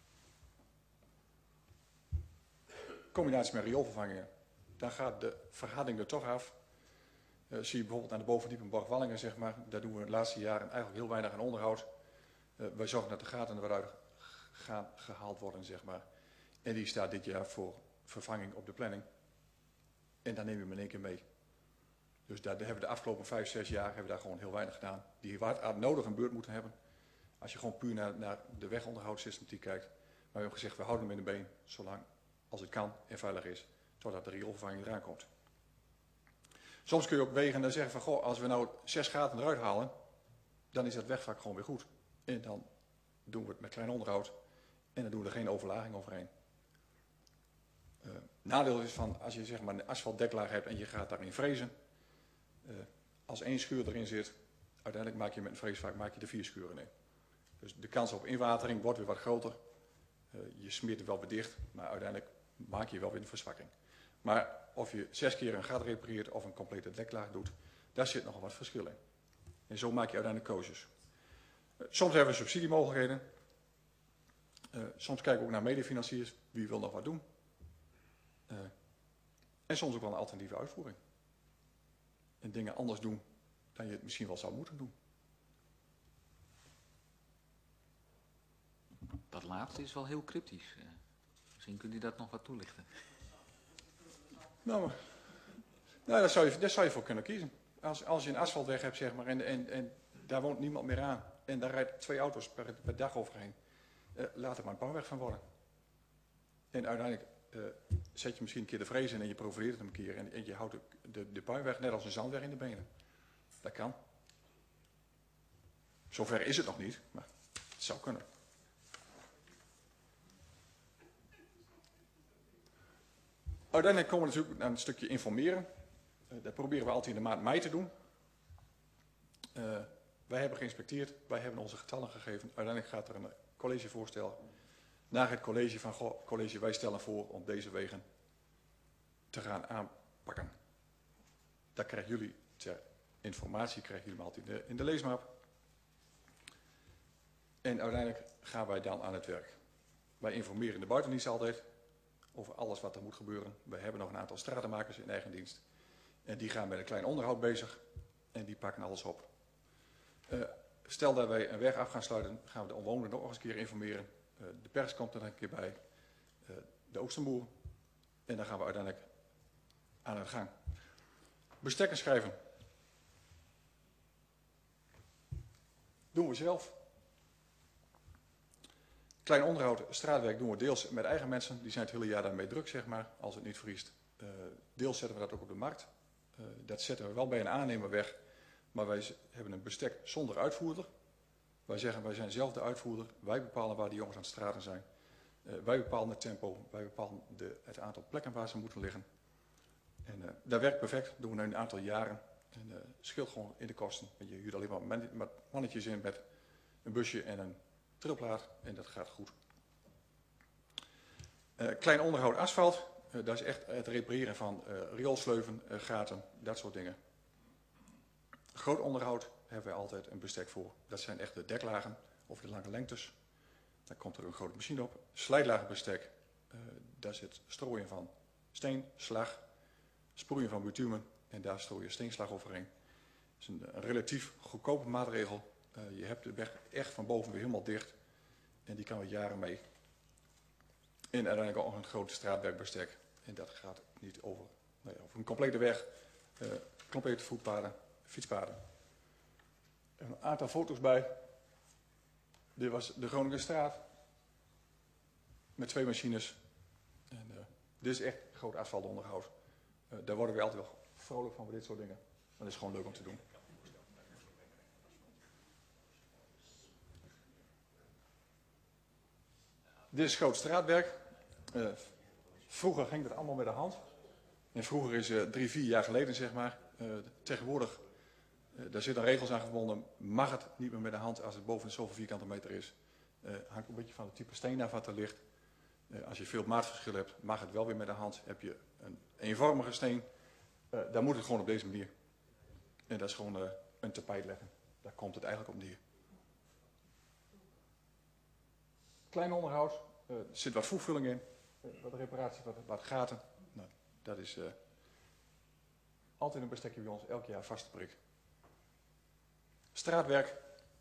B: combinatie met rioolvervangingen. Dan gaat de verharding er toch af. Uh, zie je bijvoorbeeld aan de bovendiep in Borgwallingen, zeg maar. Daar doen we de laatste jaren eigenlijk heel weinig aan onderhoud. Uh, wij zorgen dat de gaten er eruit gaan gehaald worden, zeg maar. En die staat dit jaar voor vervanging op de planning. En dan neem je hem in één keer mee. Dus daar hebben we de afgelopen vijf, zes jaar hebben we daar gewoon heel weinig gedaan. Die hard nodig een beurt moeten hebben. Als je gewoon puur naar, naar de wegonderhoudssystematiek kijkt. Maar we hebben gezegd, we houden hem in de been, zolang als het kan en veilig is, totdat de rioolvervanging eraan komt. Soms kun je ook wegen en dan zeggen van, goh, als we nou zes gaten eruit halen, dan is dat wegvak gewoon weer goed. En dan doen we het met klein onderhoud en dan doen we er geen overlaging overheen. Uh, nadeel is van, als je zeg maar een asfaltdeklaag hebt en je gaat daarin frezen, uh, als één schuur erin zit, uiteindelijk maak je met een freesvak maak je er vier schuren in. Dus de kans op inwatering wordt weer wat groter. Uh, je smeert het wel weer dicht, maar uiteindelijk maak je wel weer een verzwakking. Maar of je zes keer een gat repareert of een complete deklaag doet, daar zit nogal wat verschil in. En zo maak je uiteindelijk keuzes. Uh, soms hebben we subsidiemogelijkheden. Uh, soms kijken we ook naar medefinanciers. Wie wil nog wat doen? Uh, en soms ook wel een alternatieve uitvoering. En dingen anders doen dan je het misschien wel zou moeten doen.
F: Dat laatste is wel heel cryptisch. Uh, misschien kunt u dat nog wat toelichten.
B: Nou, maar, nou daar, zou je, daar zou je voor kunnen kiezen. Als, als je een asfaltweg hebt, zeg maar, en, en, en daar woont niemand meer aan. En daar rijdt twee auto's per, per dag overheen. Uh, laat er maar een bouwweg van worden. En uiteindelijk uh, zet je misschien een keer de vrees in en je profileert hem een keer. En, en je houdt de, de, de bouwweg net als een zandweg in de benen. Dat kan. Zover is het nog niet, maar het zou kunnen. Uiteindelijk komen we natuurlijk naar een stukje informeren. Uh, dat proberen we altijd in de maand mei te doen. Uh, wij hebben geïnspecteerd, wij hebben onze getallen gegeven. Uiteindelijk gaat er een collegevoorstel naar het college van, goh, college, wij stellen voor om deze wegen te gaan aanpakken. Dat krijgen jullie ter informatie, krijgen jullie altijd in de, in de leesmap. En uiteindelijk gaan wij dan aan het werk. Wij informeren de buitendienst altijd over alles wat er moet gebeuren. We hebben nog een aantal stratenmakers in eigen dienst. En die gaan met een klein onderhoud bezig. En die pakken alles op. Uh, stel dat wij een weg af gaan sluiten, gaan we de omwonenden nog eens een keer informeren. Uh, de pers komt er een keer bij. Uh, de Oosterboer. En dan gaan we uiteindelijk aan de gang. Bestekken schrijven. Doen we zelf. Klein onderhoud, straatwerk doen we deels met eigen mensen. Die zijn het hele jaar daarmee druk, zeg maar, als het niet vriest. Uh, deels zetten we dat ook op de markt. Uh, dat zetten we wel bij een aannemer weg. Maar wij hebben een bestek zonder uitvoerder. Wij zeggen, wij zijn zelf de uitvoerder. Wij bepalen waar die jongens aan het straten zijn. Uh, wij bepalen het tempo. Wij bepalen de, het aantal plekken waar ze moeten liggen. En uh, dat werkt perfect. Dat doen we nu een aantal jaren. En uh, scheelt gewoon in de kosten. Je huurt alleen maar man, mannetjes in met een busje en een trilplaat. En dat gaat goed. Uh, klein onderhoud asfalt, uh, dat is echt het repareren van uh, rioolsleuven, uh, gaten, dat soort dingen. Groot onderhoud hebben we altijd een bestek voor. Dat zijn echt de deklagen over de lange lengtes. Daar komt er een grote machine op. Slijtlagenbestek, uh, daar zit strooien van steen, slag, sproeien van bitumen en daar strooi je steenslag overheen. Dat is een, een relatief goedkope maatregel. Uh, je hebt de weg echt van boven weer helemaal dicht en die kan we jaren mee. En uiteindelijk ook een grote straatwerkbestek. En dat gaat niet over, nou ja, over een complete weg, uh, complete voetpaden, fietspaden. Er een aantal foto's bij. Dit was de Groningerstraat. Met twee machines. En, uh, dit is echt groot asfaltonderhoud. Uh, daar worden we altijd wel vrolijk van bij dit soort dingen. Maar dat is gewoon leuk om te doen. Dit is groot straatwerk. Uh, vroeger ging dat allemaal met de hand. En vroeger is uh, drie, vier jaar geleden zeg maar. Uh, tegenwoordig, uh, daar zitten regels aan verbonden. Mag het niet meer met de hand als het boven de zoveel vierkante meter is. Uh, hangt een beetje van het type steen af wat er ligt. Uh, als je veel maatverschil hebt, mag het wel weer met de hand. Heb je een eenvormige steen, uh, dan moet het gewoon op deze manier. En dat is gewoon uh, een tapijt leggen. Daar komt het eigenlijk op neer. Klein onderhoud, uh, er zit wat voegvulling in, uh, wat reparatie, wat, wat gaten. Nou, dat is uh, altijd een bestekje bij ons, elk jaar vaste prik. Straatwerk,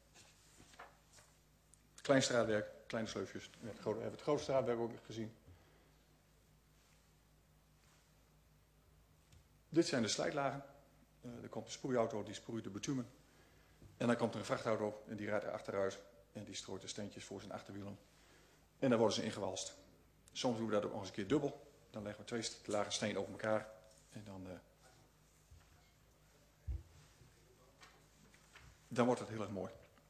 B: klein straatwerk, kleine sleufjes. We hebben het grote straatwerk ook gezien. Dit zijn de slijtlagen. Uh, er komt een sproeiauto, die sproeit de bitumen. En dan komt er een vrachtauto en die rijdt er achteruit en die strooit de steentjes voor zijn achterwielen. En dan worden ze ingewalst. Soms doen we dat ook nog eens een keer dubbel. Dan leggen we twee lagen steen over elkaar. En dan, uh, dan wordt het heel erg mooi.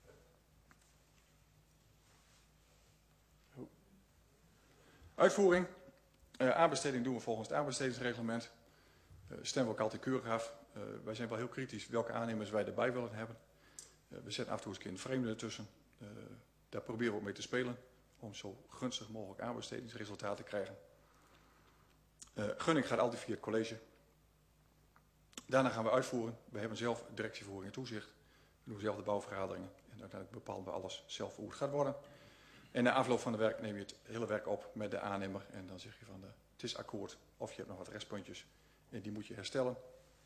B: Uitvoering. Uh, aanbesteding doen we volgens het aanbestedingsreglement. Uh, stemmen we ook altijd keurig af. Uh, wij zijn wel heel kritisch welke aannemers wij erbij willen hebben. Uh, we zetten af en toe eens een keer een vreemde ertussen. Uh, daar proberen we ook mee te spelen. Om zo gunstig mogelijk aanbestedingsresultaten te krijgen. Uh, gunning gaat altijd via het college. Daarna gaan we uitvoeren. We hebben zelf directievoering en toezicht. We doen zelf de bouwvergaderingen. En uiteindelijk bepalen we alles zelf hoe het gaat worden. En na afloop van de werk neem je het hele werk op met de aannemer. En dan zeg je van, uh, het is akkoord. Of je hebt nog wat restpuntjes. En die moet je herstellen.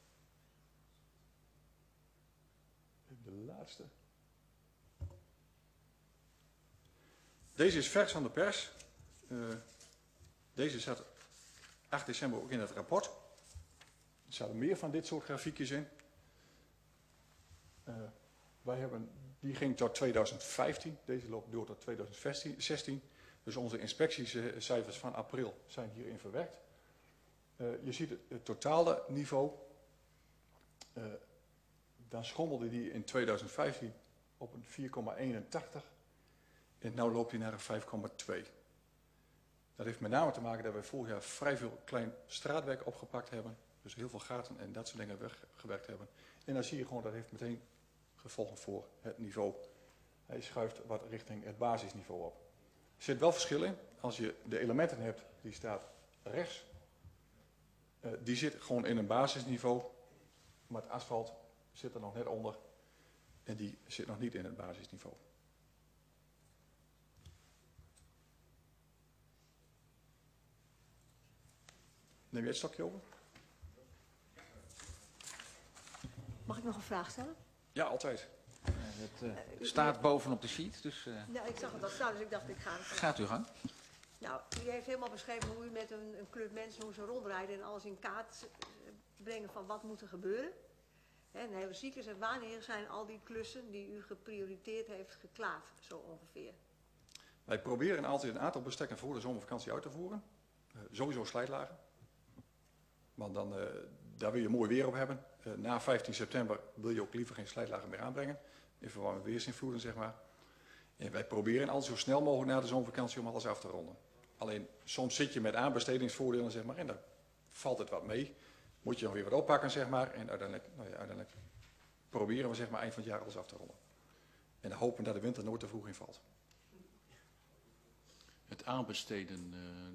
B: De laatste. Deze is vers van de pers. Uh, deze zat acht december ook in het rapport. Er zaten meer van dit soort grafiekjes in. Uh, wij hebben, die ging tot tweeduizend vijftien. Deze loopt door tot tweeduizend zestien. Dus onze inspectiecijfers van april zijn hierin verwerkt. Uh, je ziet het, het totale niveau. Uh, dan schommelde die in tweeduizend vijftien op een vier komma eenentachtig. En nu loopt hij naar een vijf komma twee. Dat heeft met name te maken dat we vorig jaar vrij veel klein straatwerk opgepakt hebben. Dus heel veel gaten en dat soort dingen weggewerkt hebben. En dan zie je gewoon dat heeft meteen gevolgen voor het niveau. Hij schuift wat richting het basisniveau op. Er zit wel verschil in. Als je de elementen hebt, die staat rechts. Uh, die zit gewoon in een basisniveau. Maar het asfalt zit er nog net onder. En die zit nog niet in het basisniveau. Neem jij het stokje over?
D: Mag ik nog een vraag stellen?
B: Ja, altijd.
A: Uh, het uh, staat bovenop de sheet, dus... Uh,
D: nou, ik zag het al staan, dus ik dacht ik ga...
A: Gaat u gang.
D: Nou, u heeft helemaal beschreven hoe u met een, een club mensen, hoe ze rondrijden en alles in kaart brengen van wat moet er gebeuren. He, en dan hebben we ziektes en wanneer zijn al die klussen die u geprioriteerd heeft geklaard, zo ongeveer?
B: Wij proberen altijd een aantal bestekken voor de zomervakantie uit te voeren. Uh, sowieso slijtlagen. Want dan, uh, daar wil je mooi weer op hebben. Uh, na vijftien september wil je ook liever geen slijtlagen meer aanbrengen. In verband met weersinvloeden, zeg maar. En wij proberen altijd zo snel mogelijk na de zomervakantie om alles af te ronden. Alleen soms zit je met aanbestedingsvoordelen, zeg maar, en dan valt het wat mee. Moet je nog weer wat oppakken, zeg maar. En uiteindelijk, nou ja, uiteindelijk proberen we zeg maar eind van het jaar alles af te ronden. En dan hopen dat de winter nooit te vroeg invalt.
H: Het aanbesteden, uh,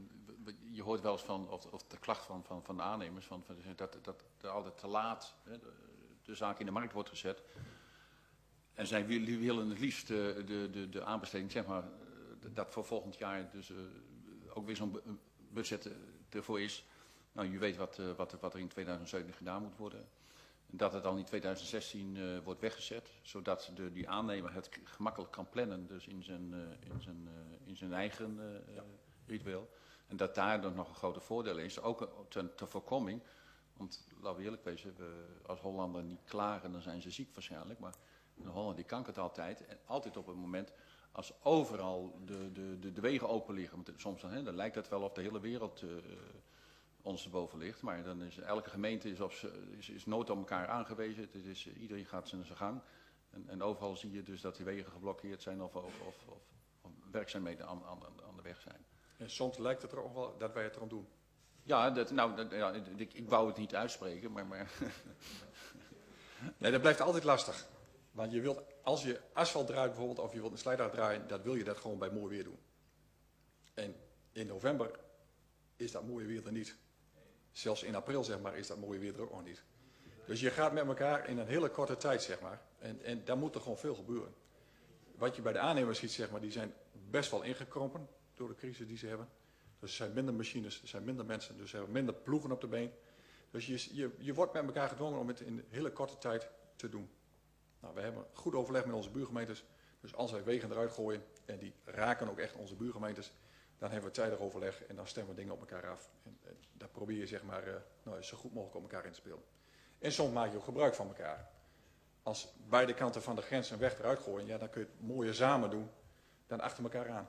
H: je hoort wel eens van, of, of de klacht van, van, van de aannemers, van, van, dat, dat er altijd te laat hè, de, de zaak in de markt wordt gezet. En zij willen, willen het liefst de, de, de, de aanbesteding, zeg maar, dat voor volgend jaar dus uh, ook weer zo'n budget ervoor is. Nou, je weet wat, uh, wat, wat er in tweeduizend zeventien gedaan moet worden. Dat het dan in tweeduizend zestien uh, wordt weggezet, zodat de, die aannemer het gemakkelijk kan plannen, dus in zijn, uh, in zijn, uh, in zijn eigen uh, ja. ritueel. En dat daar dan nog een groter voordeel is, ook ter, ter voorkoming. Want laten we eerlijk wezen, we als Hollander niet klagen, dan zijn ze ziek waarschijnlijk. Maar de Hollander die kankert altijd. En altijd op het moment als overal de, de, de, de wegen open liggen. Want soms dan, hè, dan lijkt het wel of de hele wereld uh, ons erboven ligt. Maar dan is elke gemeente is, op, is, is nood op elkaar aangewezen. Het is, iedereen gaat zijn gang. En, en overal zie je dus dat die wegen geblokkeerd zijn of, of, of, of, of werkzaamheden aan, aan, aan de weg zijn.
B: En soms lijkt het er ook wel dat wij het erom doen.
H: Ja, dat, nou, dat, ja ik, ik wou het niet uitspreken, maar... maar
B: nee, dat blijft altijd lastig. Want je wilt, als je asfalt draait bijvoorbeeld, of je wilt een slijdag draaien, dan wil je dat gewoon bij mooi weer doen. En in november is dat mooie weer er niet. Zelfs in april, zeg maar, is dat mooie weer er ook nog niet. Dus je gaat met elkaar in een hele korte tijd, zeg maar. En, en daar moet er gewoon veel gebeuren. Wat je bij de aannemers ziet, zeg maar, die zijn best wel ingekrompen door de crisis die ze hebben. Dus er zijn minder machines, er zijn minder mensen, dus er hebben minder ploegen op de been. Dus je, je, je wordt met elkaar gedwongen om het in een hele korte tijd te doen. Nou, we hebben goed overleg met onze buurgemeentes. Dus als wij wegen eruit gooien, en die raken ook echt onze buurgemeentes, dan hebben we tijdig overleg en dan stemmen we dingen op elkaar af. En, en daar probeer je zeg maar, uh, nou, zo goed mogelijk op elkaar in te spelen. En soms maak je ook gebruik van elkaar. Als beide kanten van de grens een weg eruit gooien, ja, dan kun je het mooier samen doen dan achter elkaar aan.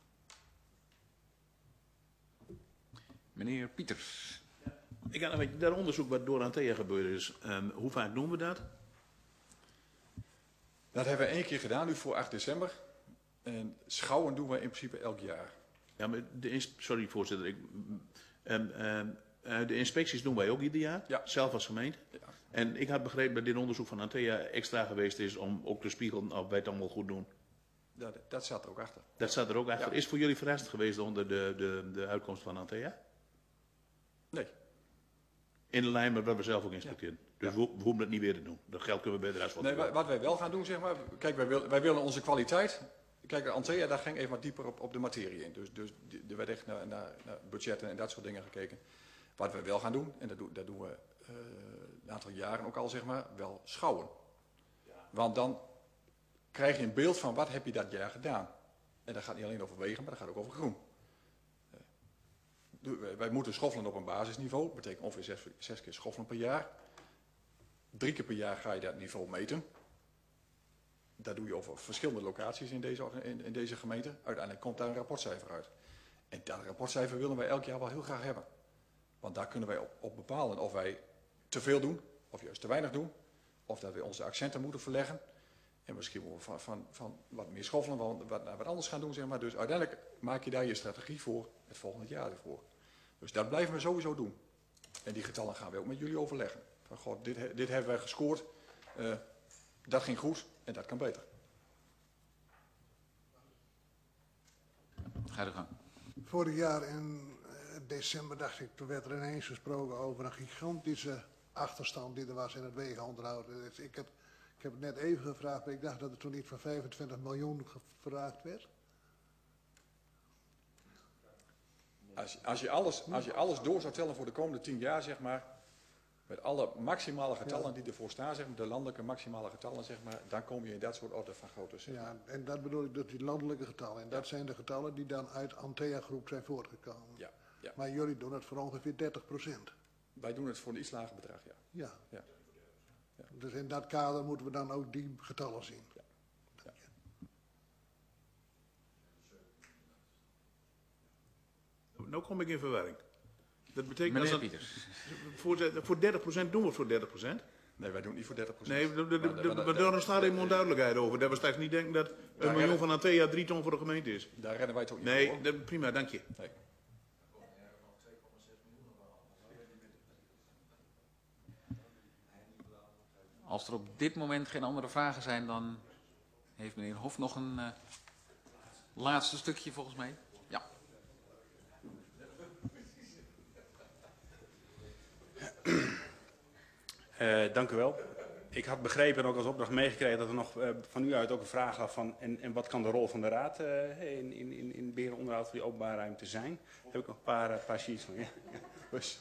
A: Meneer Pieters.
E: Ik had een beetje dat onderzoek wat door Antea gebeurd is. Um, hoe vaak doen we dat?
B: Dat hebben we één keer gedaan, nu voor acht december. En schouwen doen we in principe elk jaar.
E: Ja, maar de sorry voorzitter. Ik, um, um, uh, de inspecties doen wij ook ieder jaar,
B: ja.
E: Zelf als gemeente. Ja. En ik had begrepen dat dit onderzoek van Antea extra geweest is om ook te spiegelen of wij het allemaal goed doen.
B: Dat, dat zat er ook achter.
E: Dat zat er ook achter.
B: Ja.
E: Is voor jullie verrassend geweest onder de, de, de uitkomst van Antea?
B: Nee.
E: In de lijn met wat we zelf ook inspecteren. Ja. Dus ja. we, we hoeven het niet weer te doen. Dat geld kunnen we bij de rest van
B: nee, wat wij wel gaan doen, zeg maar. Kijk, wij, wil, wij willen onze kwaliteit. Kijk, Antea, daar ging even wat dieper op, op de materie in. Dus, dus er werd echt naar, naar, naar budgetten en dat soort dingen gekeken. Wat wij wel gaan doen, en dat, doen, dat doen we uh, een aantal jaren ook al, zeg maar, wel schouwen. Ja. Want dan krijg je een beeld van wat heb je dat jaar gedaan. En dat gaat niet alleen over wegen, maar dat gaat ook over groen. Uh, wij moeten schoffelen op een basisniveau. Dat betekent ongeveer zes, zes keer schoffelen per jaar. Drie keer per jaar ga je dat niveau meten. Dat doe je over verschillende locaties in deze, in, in deze gemeente. Uiteindelijk komt daar een rapportcijfer uit. En dat rapportcijfer willen wij elk jaar wel heel graag hebben. Want daar kunnen wij op, op bepalen of wij te veel doen, of juist te weinig doen. Of dat we onze accenten moeten verleggen. En misschien moeten we van, van, van wat meer schoffelen, wat, wat, wat anders gaan doen. Zeg maar. Dus uiteindelijk maak je daar je strategie voor het volgende jaar ervoor. Dus dat blijven we sowieso doen. En die getallen gaan we ook met jullie overleggen. Van, God, dit, dit hebben wij gescoord. Uh, dat ging goed en dat kan beter.
A: Ga je gang.
I: Vorig jaar in december, dacht ik, toen werd er ineens gesproken over een gigantische achterstand die er was in het wegenonderhoud. Dus ik, heb, ik heb het net even gevraagd, maar ik dacht dat er toen iets van vijfentwintig miljoen gevraagd werd.
B: Als, als, je alles, als je alles door zou tellen voor de komende tien jaar, zeg maar, met alle maximale getallen ja. die ervoor staan, zeg maar, de landelijke maximale getallen, zeg maar, dan kom je in dat soort orde van grootte. Zeg maar.
I: Ja, en dat bedoel ik, dus die landelijke getallen. En dat zijn de getallen die dan uit Antea-groep zijn voortgekomen.
B: Ja, ja.
I: Maar jullie doen het voor ongeveer dertig procent.
B: Wij doen het voor een iets lager bedrag, ja.
I: Ja.
B: ja.
I: ja. Dus in dat kader moeten we dan ook die getallen zien. Ja. Ja.
E: Nou kom ik in verwarring. Dat betekent
A: Meneer
E: dat
A: Pieters.
E: Voor, voor dertig procent doen we het voor dertig procent?
B: Nee, wij doen het niet voor dertig procent.
E: Nee, daar ontstaat helemaal onduidelijkheid over. Dat we straks niet denken dat een miljoen van Antea drie ton voor de gemeente is.
B: Daar rennen wij toch niet
E: nee,
B: voor.
E: Nee, prima, dank je. Nee.
A: Als er op dit moment geen andere vragen zijn, dan heeft meneer Hof nog een uh, laatste stukje volgens mij. Ja.
C: Uh, dank u wel. Ik had begrepen en ook als opdracht meegekregen dat er nog uh, van u uit ook een vraag lag van en, en wat kan de rol van de Raad uh, in, in, in, in beheer en onderhoud van die openbare ruimte zijn. Daar heb ik nog een paar, uh, paar sheets van. Ja. Dus.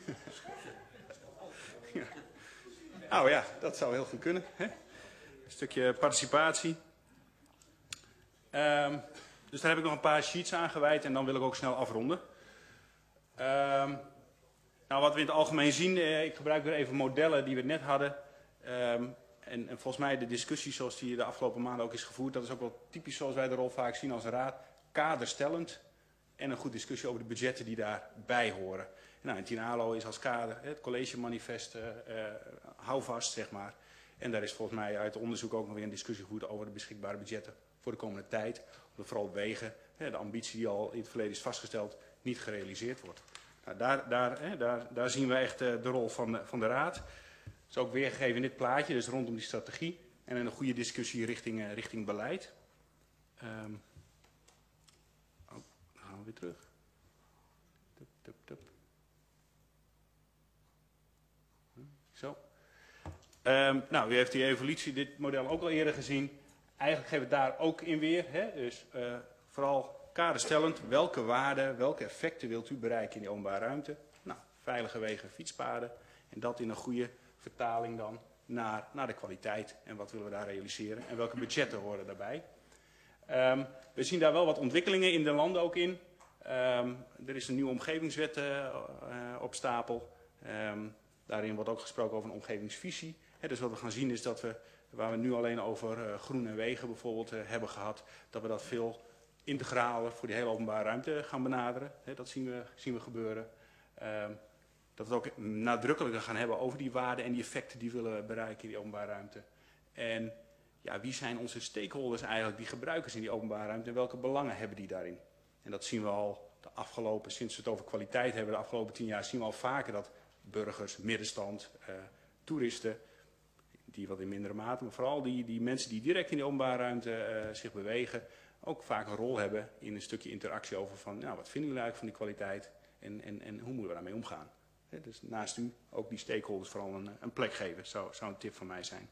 C: Ja. Nou ja, dat zou heel goed kunnen. Hè? Een stukje participatie. Um, dus daar heb ik nog een paar sheets aan gewijd en dan wil ik ook snel afronden. Um, nou, wat we in het algemeen zien, uh, ik gebruik weer even modellen die we net hadden. Um, en, en volgens mij de discussie zoals die de afgelopen maanden ook is gevoerd, dat is ook wel typisch zoals wij de rol vaak zien als raad. Kaderstellend en een goed discussie over de budgetten die daarbij horen. Nou, en Tinalo is als kader, het collegemanifest, uh, uh, hou vast, zeg maar. En daar is volgens mij uit onderzoek ook nog weer een discussie gevoerd over de beschikbare budgetten voor de komende tijd. Omdat vooral op wegen, hè, de ambitie die al in het verleden is vastgesteld, niet gerealiseerd wordt. Nou, daar, daar, hè, daar, daar zien we echt uh, de rol van, van de Raad. Dat is ook weergegeven in dit plaatje, dus rondom die strategie. En een goede discussie richting, uh, richting beleid. Um, oh, dan gaan we weer terug. Tup, tup, tup. Zo. Um, nou, u heeft die evolutie, dit model ook al eerder gezien. Eigenlijk geven we het daar ook in weer. Hè? Dus uh, vooral kaderstellend, welke waarden, welke effecten wilt u bereiken in die openbare ruimte? Nou, veilige wegen, fietspaden. En dat in een goede vertaling dan naar, naar de kwaliteit. En wat willen we daar realiseren? En welke budgetten horen daarbij? Um, we zien daar wel wat ontwikkelingen in de landen ook in. Um, er is een nieuwe omgevingswet uh, uh, op stapel. Um, daarin wordt ook gesproken over een omgevingsvisie. He, dus wat we gaan zien is dat we, waar we nu alleen over uh, groen en wegen bijvoorbeeld uh, hebben gehad, dat we dat veel integraler voor die hele openbare ruimte gaan benaderen. He, dat zien we, zien we gebeuren. Um, dat we het ook nadrukkelijker gaan hebben over die waarden en die effecten die we willen bereiken in die openbare ruimte. En ja, wie zijn onze stakeholders eigenlijk, die gebruikers in die openbare ruimte en welke belangen hebben die daarin? En dat zien we al de afgelopen, sinds we het over kwaliteit hebben, de afgelopen tien jaar zien we al vaker dat burgers, middenstand, uh, toeristen, die wat in mindere mate, maar vooral die, die mensen die direct in de openbare ruimte uh, zich bewegen, ook vaak een rol hebben in een stukje interactie over van, nou, wat vinden jullie eigenlijk van die kwaliteit en, en, en hoe moeten we daarmee omgaan? He, dus naast u ook die stakeholders vooral een, een plek geven, zou, zou een tip van mij zijn.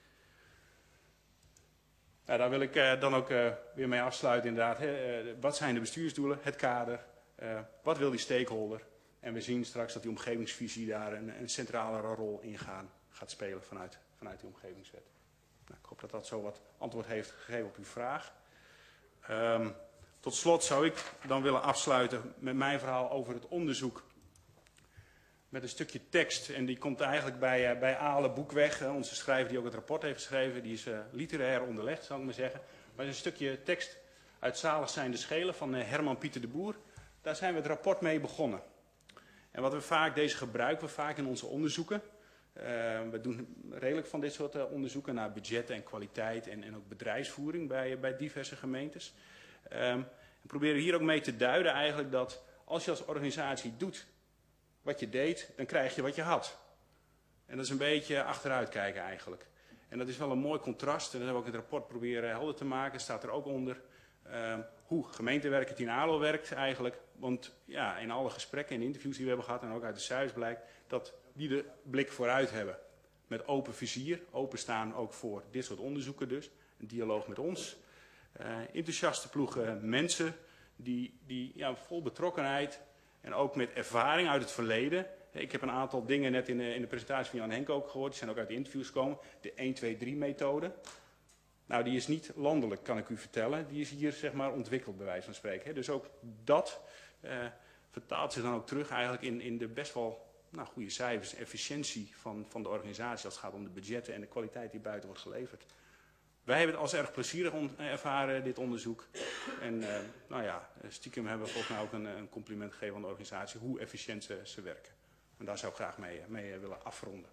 C: Nou, daar wil ik uh, dan ook uh, weer mee afsluiten inderdaad. He, uh, wat zijn de bestuursdoelen, het kader, uh, wat wil die stakeholder? En we zien straks dat die omgevingsvisie daar een, een centrale rol in gaan, gaat spelen vanuit, vanuit die omgevingswet. Nou, ik hoop dat dat zo wat antwoord heeft gegeven op uw vraag. Um, tot slot zou ik dan willen afsluiten met mijn verhaal over het onderzoek. Met een stukje tekst. En die komt eigenlijk bij, uh, bij Ale Boekweg, uh, onze schrijver die ook het rapport heeft geschreven. Die is uh, literair onderlegd, zal ik maar zeggen. Maar een stukje tekst uit Zalig zijn de Schelen van uh, Herman Pieter de Boer. Daar zijn we het rapport mee begonnen. En wat we vaak, deze gebruiken we vaak in onze onderzoeken. Uh, we doen redelijk van dit soort uh, onderzoeken naar budgetten en kwaliteit en, en ook bedrijfsvoering bij, uh, bij diverse gemeentes. Um, we proberen hier ook mee te duiden eigenlijk dat als je als organisatie doet wat je deed, dan krijg je wat je had. En dat is een beetje achteruit kijken eigenlijk. En dat is wel een mooi contrast. En dat hebben we ook in het rapport proberen helder te maken. Staat er ook onder uh, hoe gemeentewerken Tinalo werkt eigenlijk. Want ja, in alle gesprekken en interviews die we hebben gehad en ook uit de cijfers blijkt dat die de blik vooruit hebben. Met open vizier, openstaan ook voor dit soort onderzoeken dus. Een dialoog met ons. Uh, enthousiaste ploegen mensen die, die ja, vol betrokkenheid en ook met ervaring uit het verleden. Ik heb een aantal dingen net in de, in de presentatie van Jan Henk ook gehoord. Die zijn ook uit de interviews gekomen. De één twee drie methode. Nou, die is niet landelijk, kan ik u vertellen. Die is hier zeg maar ontwikkeld, bij wijze van spreken. Dus ook dat uh, vertaalt zich dan ook terug eigenlijk in, in de best wel nou, goede cijfers, efficiëntie van, van de organisatie als het gaat om de budgetten en de kwaliteit die buiten wordt geleverd. Wij hebben het als erg plezierig ervaren, dit onderzoek. En uh, nou ja, stiekem hebben we volgens mij ook een, een compliment gegeven aan de organisatie hoe efficiënt ze, ze werken. En daar zou ik graag mee, mee willen afronden.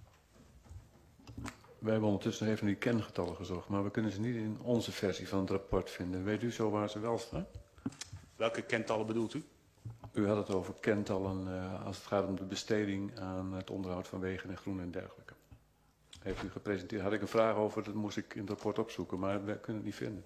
G: Wij hebben ondertussen even die kengetallen gezocht, maar we kunnen ze niet in onze versie van het rapport vinden. Weet u zo waar ze wel staan?
C: Welke kentallen bedoelt u?
G: U had het over kentallen uh, als het gaat om de besteding aan het onderhoud van wegen en groen en dergelijke. Heeft u gepresenteerd. Had ik een vraag over, dat moest ik in het rapport opzoeken, maar we kunnen het niet vinden.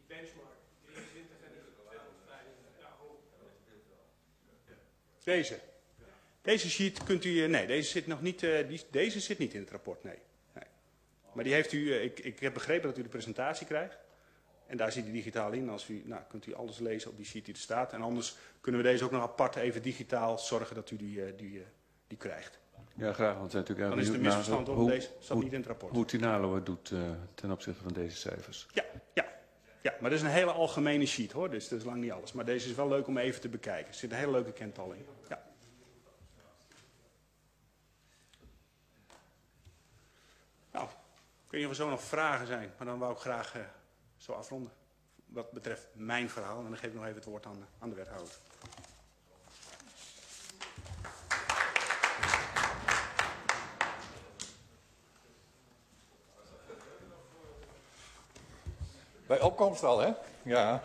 C: Deze. Deze sheet kunt u... Nee, deze zit nog niet, uh, die, deze zit niet in het rapport, nee. nee. Maar die heeft u... Uh, ik, ik heb begrepen dat u de presentatie krijgt. En daar zit hij digitaal in. Als u, nou, kunt u alles lezen op die sheet die er staat. En anders kunnen we deze ook nog apart even digitaal zorgen dat u die, uh, die, uh, die krijgt.
G: Ja, graag. Want het natuurlijk
C: dan is het een misverstand om
G: hoe,
C: deze staat
G: hoe,
C: niet in het rapport.
G: Hoe Tinalo het doet uh, ten opzichte van deze cijfers.
C: Ja, ja, ja, maar dat is een hele algemene sheet hoor. Dus dat is lang niet alles. Maar deze is wel leuk om even te bekijken. Er zit een hele leuke kental in. Ja. Nou, ik weet niet of er zo nog vragen zijn. Maar dan wou ik graag uh, zo afronden. Wat betreft mijn verhaal. En dan geef ik nog even het woord aan, aan de wethouder.
B: Bij opkomst al, hè? Ja.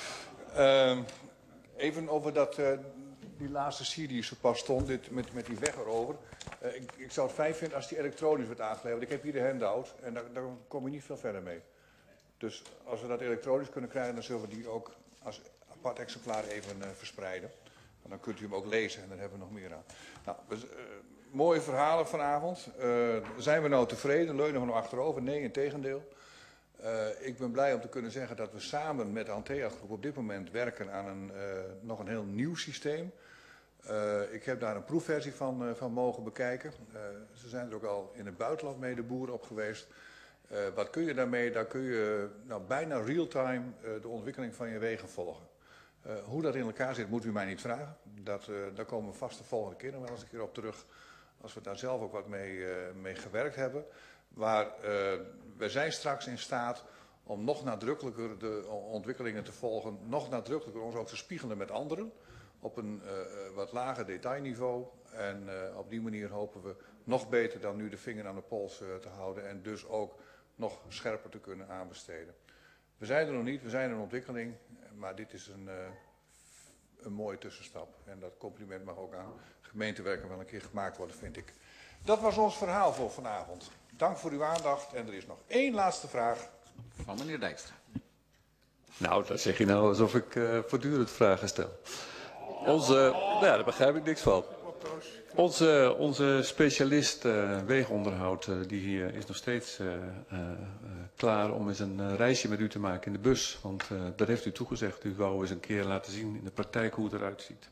B: Uh, even over dat, uh, die laatste serie die zo pas stond, dit, met, met die weg erover. Uh, ik, ik zou het fijn vinden als die elektronisch wordt aangeleverd. Ik heb hier de handout en daar, daar kom je niet veel verder mee. Dus als we dat elektronisch kunnen krijgen, dan zullen we die ook als apart exemplaar even uh, verspreiden. En dan kunt u hem ook lezen en dan hebben we nog meer aan. Nou, dus, uh, mooie verhalen vanavond. Uh, zijn we nou tevreden? Leunen we nog achterover? Nee, integendeel. Uh, ik ben blij om te kunnen zeggen dat we samen met de Antea Groep op dit moment werken aan een, uh, nog een heel nieuw systeem. Uh, ik heb daar een proefversie van, uh, van mogen bekijken. Uh, ze zijn er ook al in het buitenland mee de boeren op geweest. Uh, wat kun je daarmee? Daar kun je nou, bijna real-time uh, de ontwikkeling van je wegen volgen. Uh, hoe dat in elkaar zit moet u mij niet vragen. Dat, uh, daar komen we vast de volgende keer nog wel eens een keer op terug. Als we daar zelf ook wat mee, uh, mee gewerkt hebben. Maar uh, we zijn straks in staat om nog nadrukkelijker de ontwikkelingen te volgen. Nog nadrukkelijker ons ook te spiegelen met anderen. Op een uh, wat lager detailniveau. En uh, op die manier hopen we nog beter dan nu de vinger aan de pols uh, te houden. En dus ook nog scherper te kunnen aanbesteden. We zijn er nog niet, we zijn in ontwikkeling. Maar dit is een, uh, een mooie tussenstap. En dat compliment mag ook aan gemeentewerken wel een keer gemaakt worden, vind ik. Dat was ons verhaal voor vanavond. Dank voor uw aandacht. En er is nog één laatste vraag.
A: Van meneer Dijkstra.
G: Nou, dat zeg je nou alsof ik uh, voortdurend vragen stel. Onze, nou ja, daar begrijp ik niks van. Onze, onze specialist uh, wegenonderhoud uh, die hier is nog steeds uh, uh, uh, klaar om eens een uh, reisje met u te maken in de bus. Want uh, dat heeft u toegezegd. U wou eens een keer laten zien in de praktijk hoe het eruit ziet.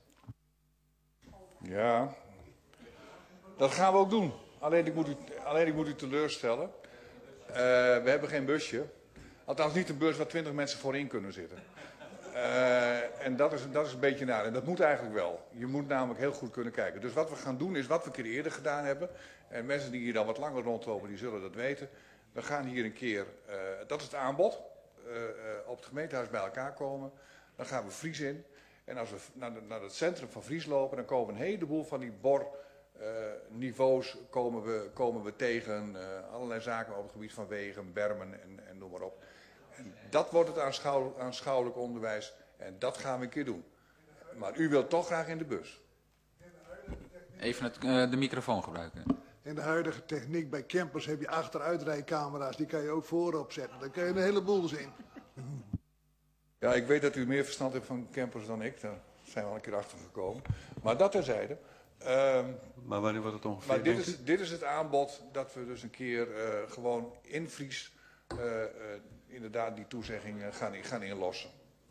B: Ja, dat gaan we ook doen. Alleen ik moet u, alleen ik moet u teleurstellen. Uh, we hebben geen busje. Althans niet een bus waar twintig mensen voorin kunnen zitten. Uh, en dat is, dat is een beetje naar. En dat moet eigenlijk wel. Je moet namelijk heel goed kunnen kijken. Dus wat we gaan doen is wat we een keer eerder gedaan hebben. En mensen die hier dan wat langer rondlopen, die zullen dat weten. We gaan hier een keer, uh, dat is het aanbod, uh, uh, op het gemeentehuis bij elkaar komen. Dan gaan we Fries in. En als we naar, de, naar het centrum van Fries lopen, dan komen een heleboel van die bor... Uh, niveaus komen we, komen we tegen, uh, allerlei zaken op het gebied van wegen, bermen en, en noem maar op. En dat wordt het aanschouw, aanschouwelijk onderwijs en dat gaan we een keer doen. Maar u wilt toch graag in de bus.
A: Even het, uh, de microfoon gebruiken.
I: In de huidige techniek bij campers heb je achteruitrijcamera's, die kan je ook voorop zetten. Dan kan je een heleboel zien.
B: Ja, ik weet dat u meer verstand hebt van campers dan ik, daar zijn we al een keer achter gekomen. Maar dat terzijde. Um,
G: maar wanneer wordt het ongeveer?
B: Maar dit is, dit is het aanbod dat we dus een keer uh, gewoon in Fries uh, uh, inderdaad die toezegging uh, gaan, gaan inlossen.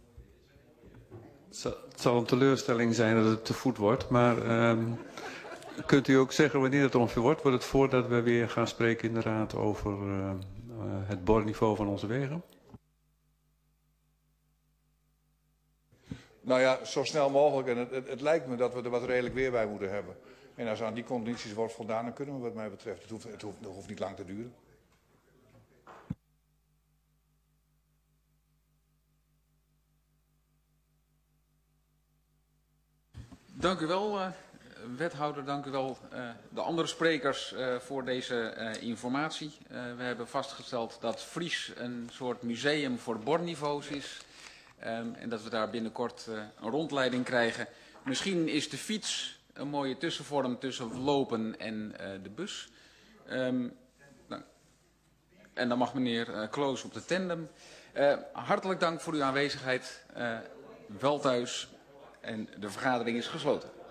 G: Het zal een teleurstelling zijn dat het te voet wordt, maar um, kunt u ook zeggen wanneer het ongeveer wordt? Wordt het voordat we weer gaan spreken in de raad over uh, uh, het borniveau van onze wegen?
B: Nou ja, zo snel mogelijk. En het, het, het lijkt me dat we er wat redelijk weer bij moeten hebben. En als aan die condities wordt voldaan, dan kunnen we wat mij betreft. Het hoeft, het hoeft, het hoeft niet lang te duren.
A: Dank u wel, uh, wethouder. Dank u wel uh, de andere sprekers uh, voor deze uh, informatie. Uh, we hebben vastgesteld dat Fries een soort museum voor borniveaus is. Um, en dat we daar binnenkort uh, een rondleiding krijgen. Misschien is de fiets een mooie tussenvorm tussen lopen en uh, de bus. Um, nou, En dan mag meneer uh, Kloos op de tandem. Uh, hartelijk dank voor uw aanwezigheid. Uh, wel thuis. En de vergadering is gesloten.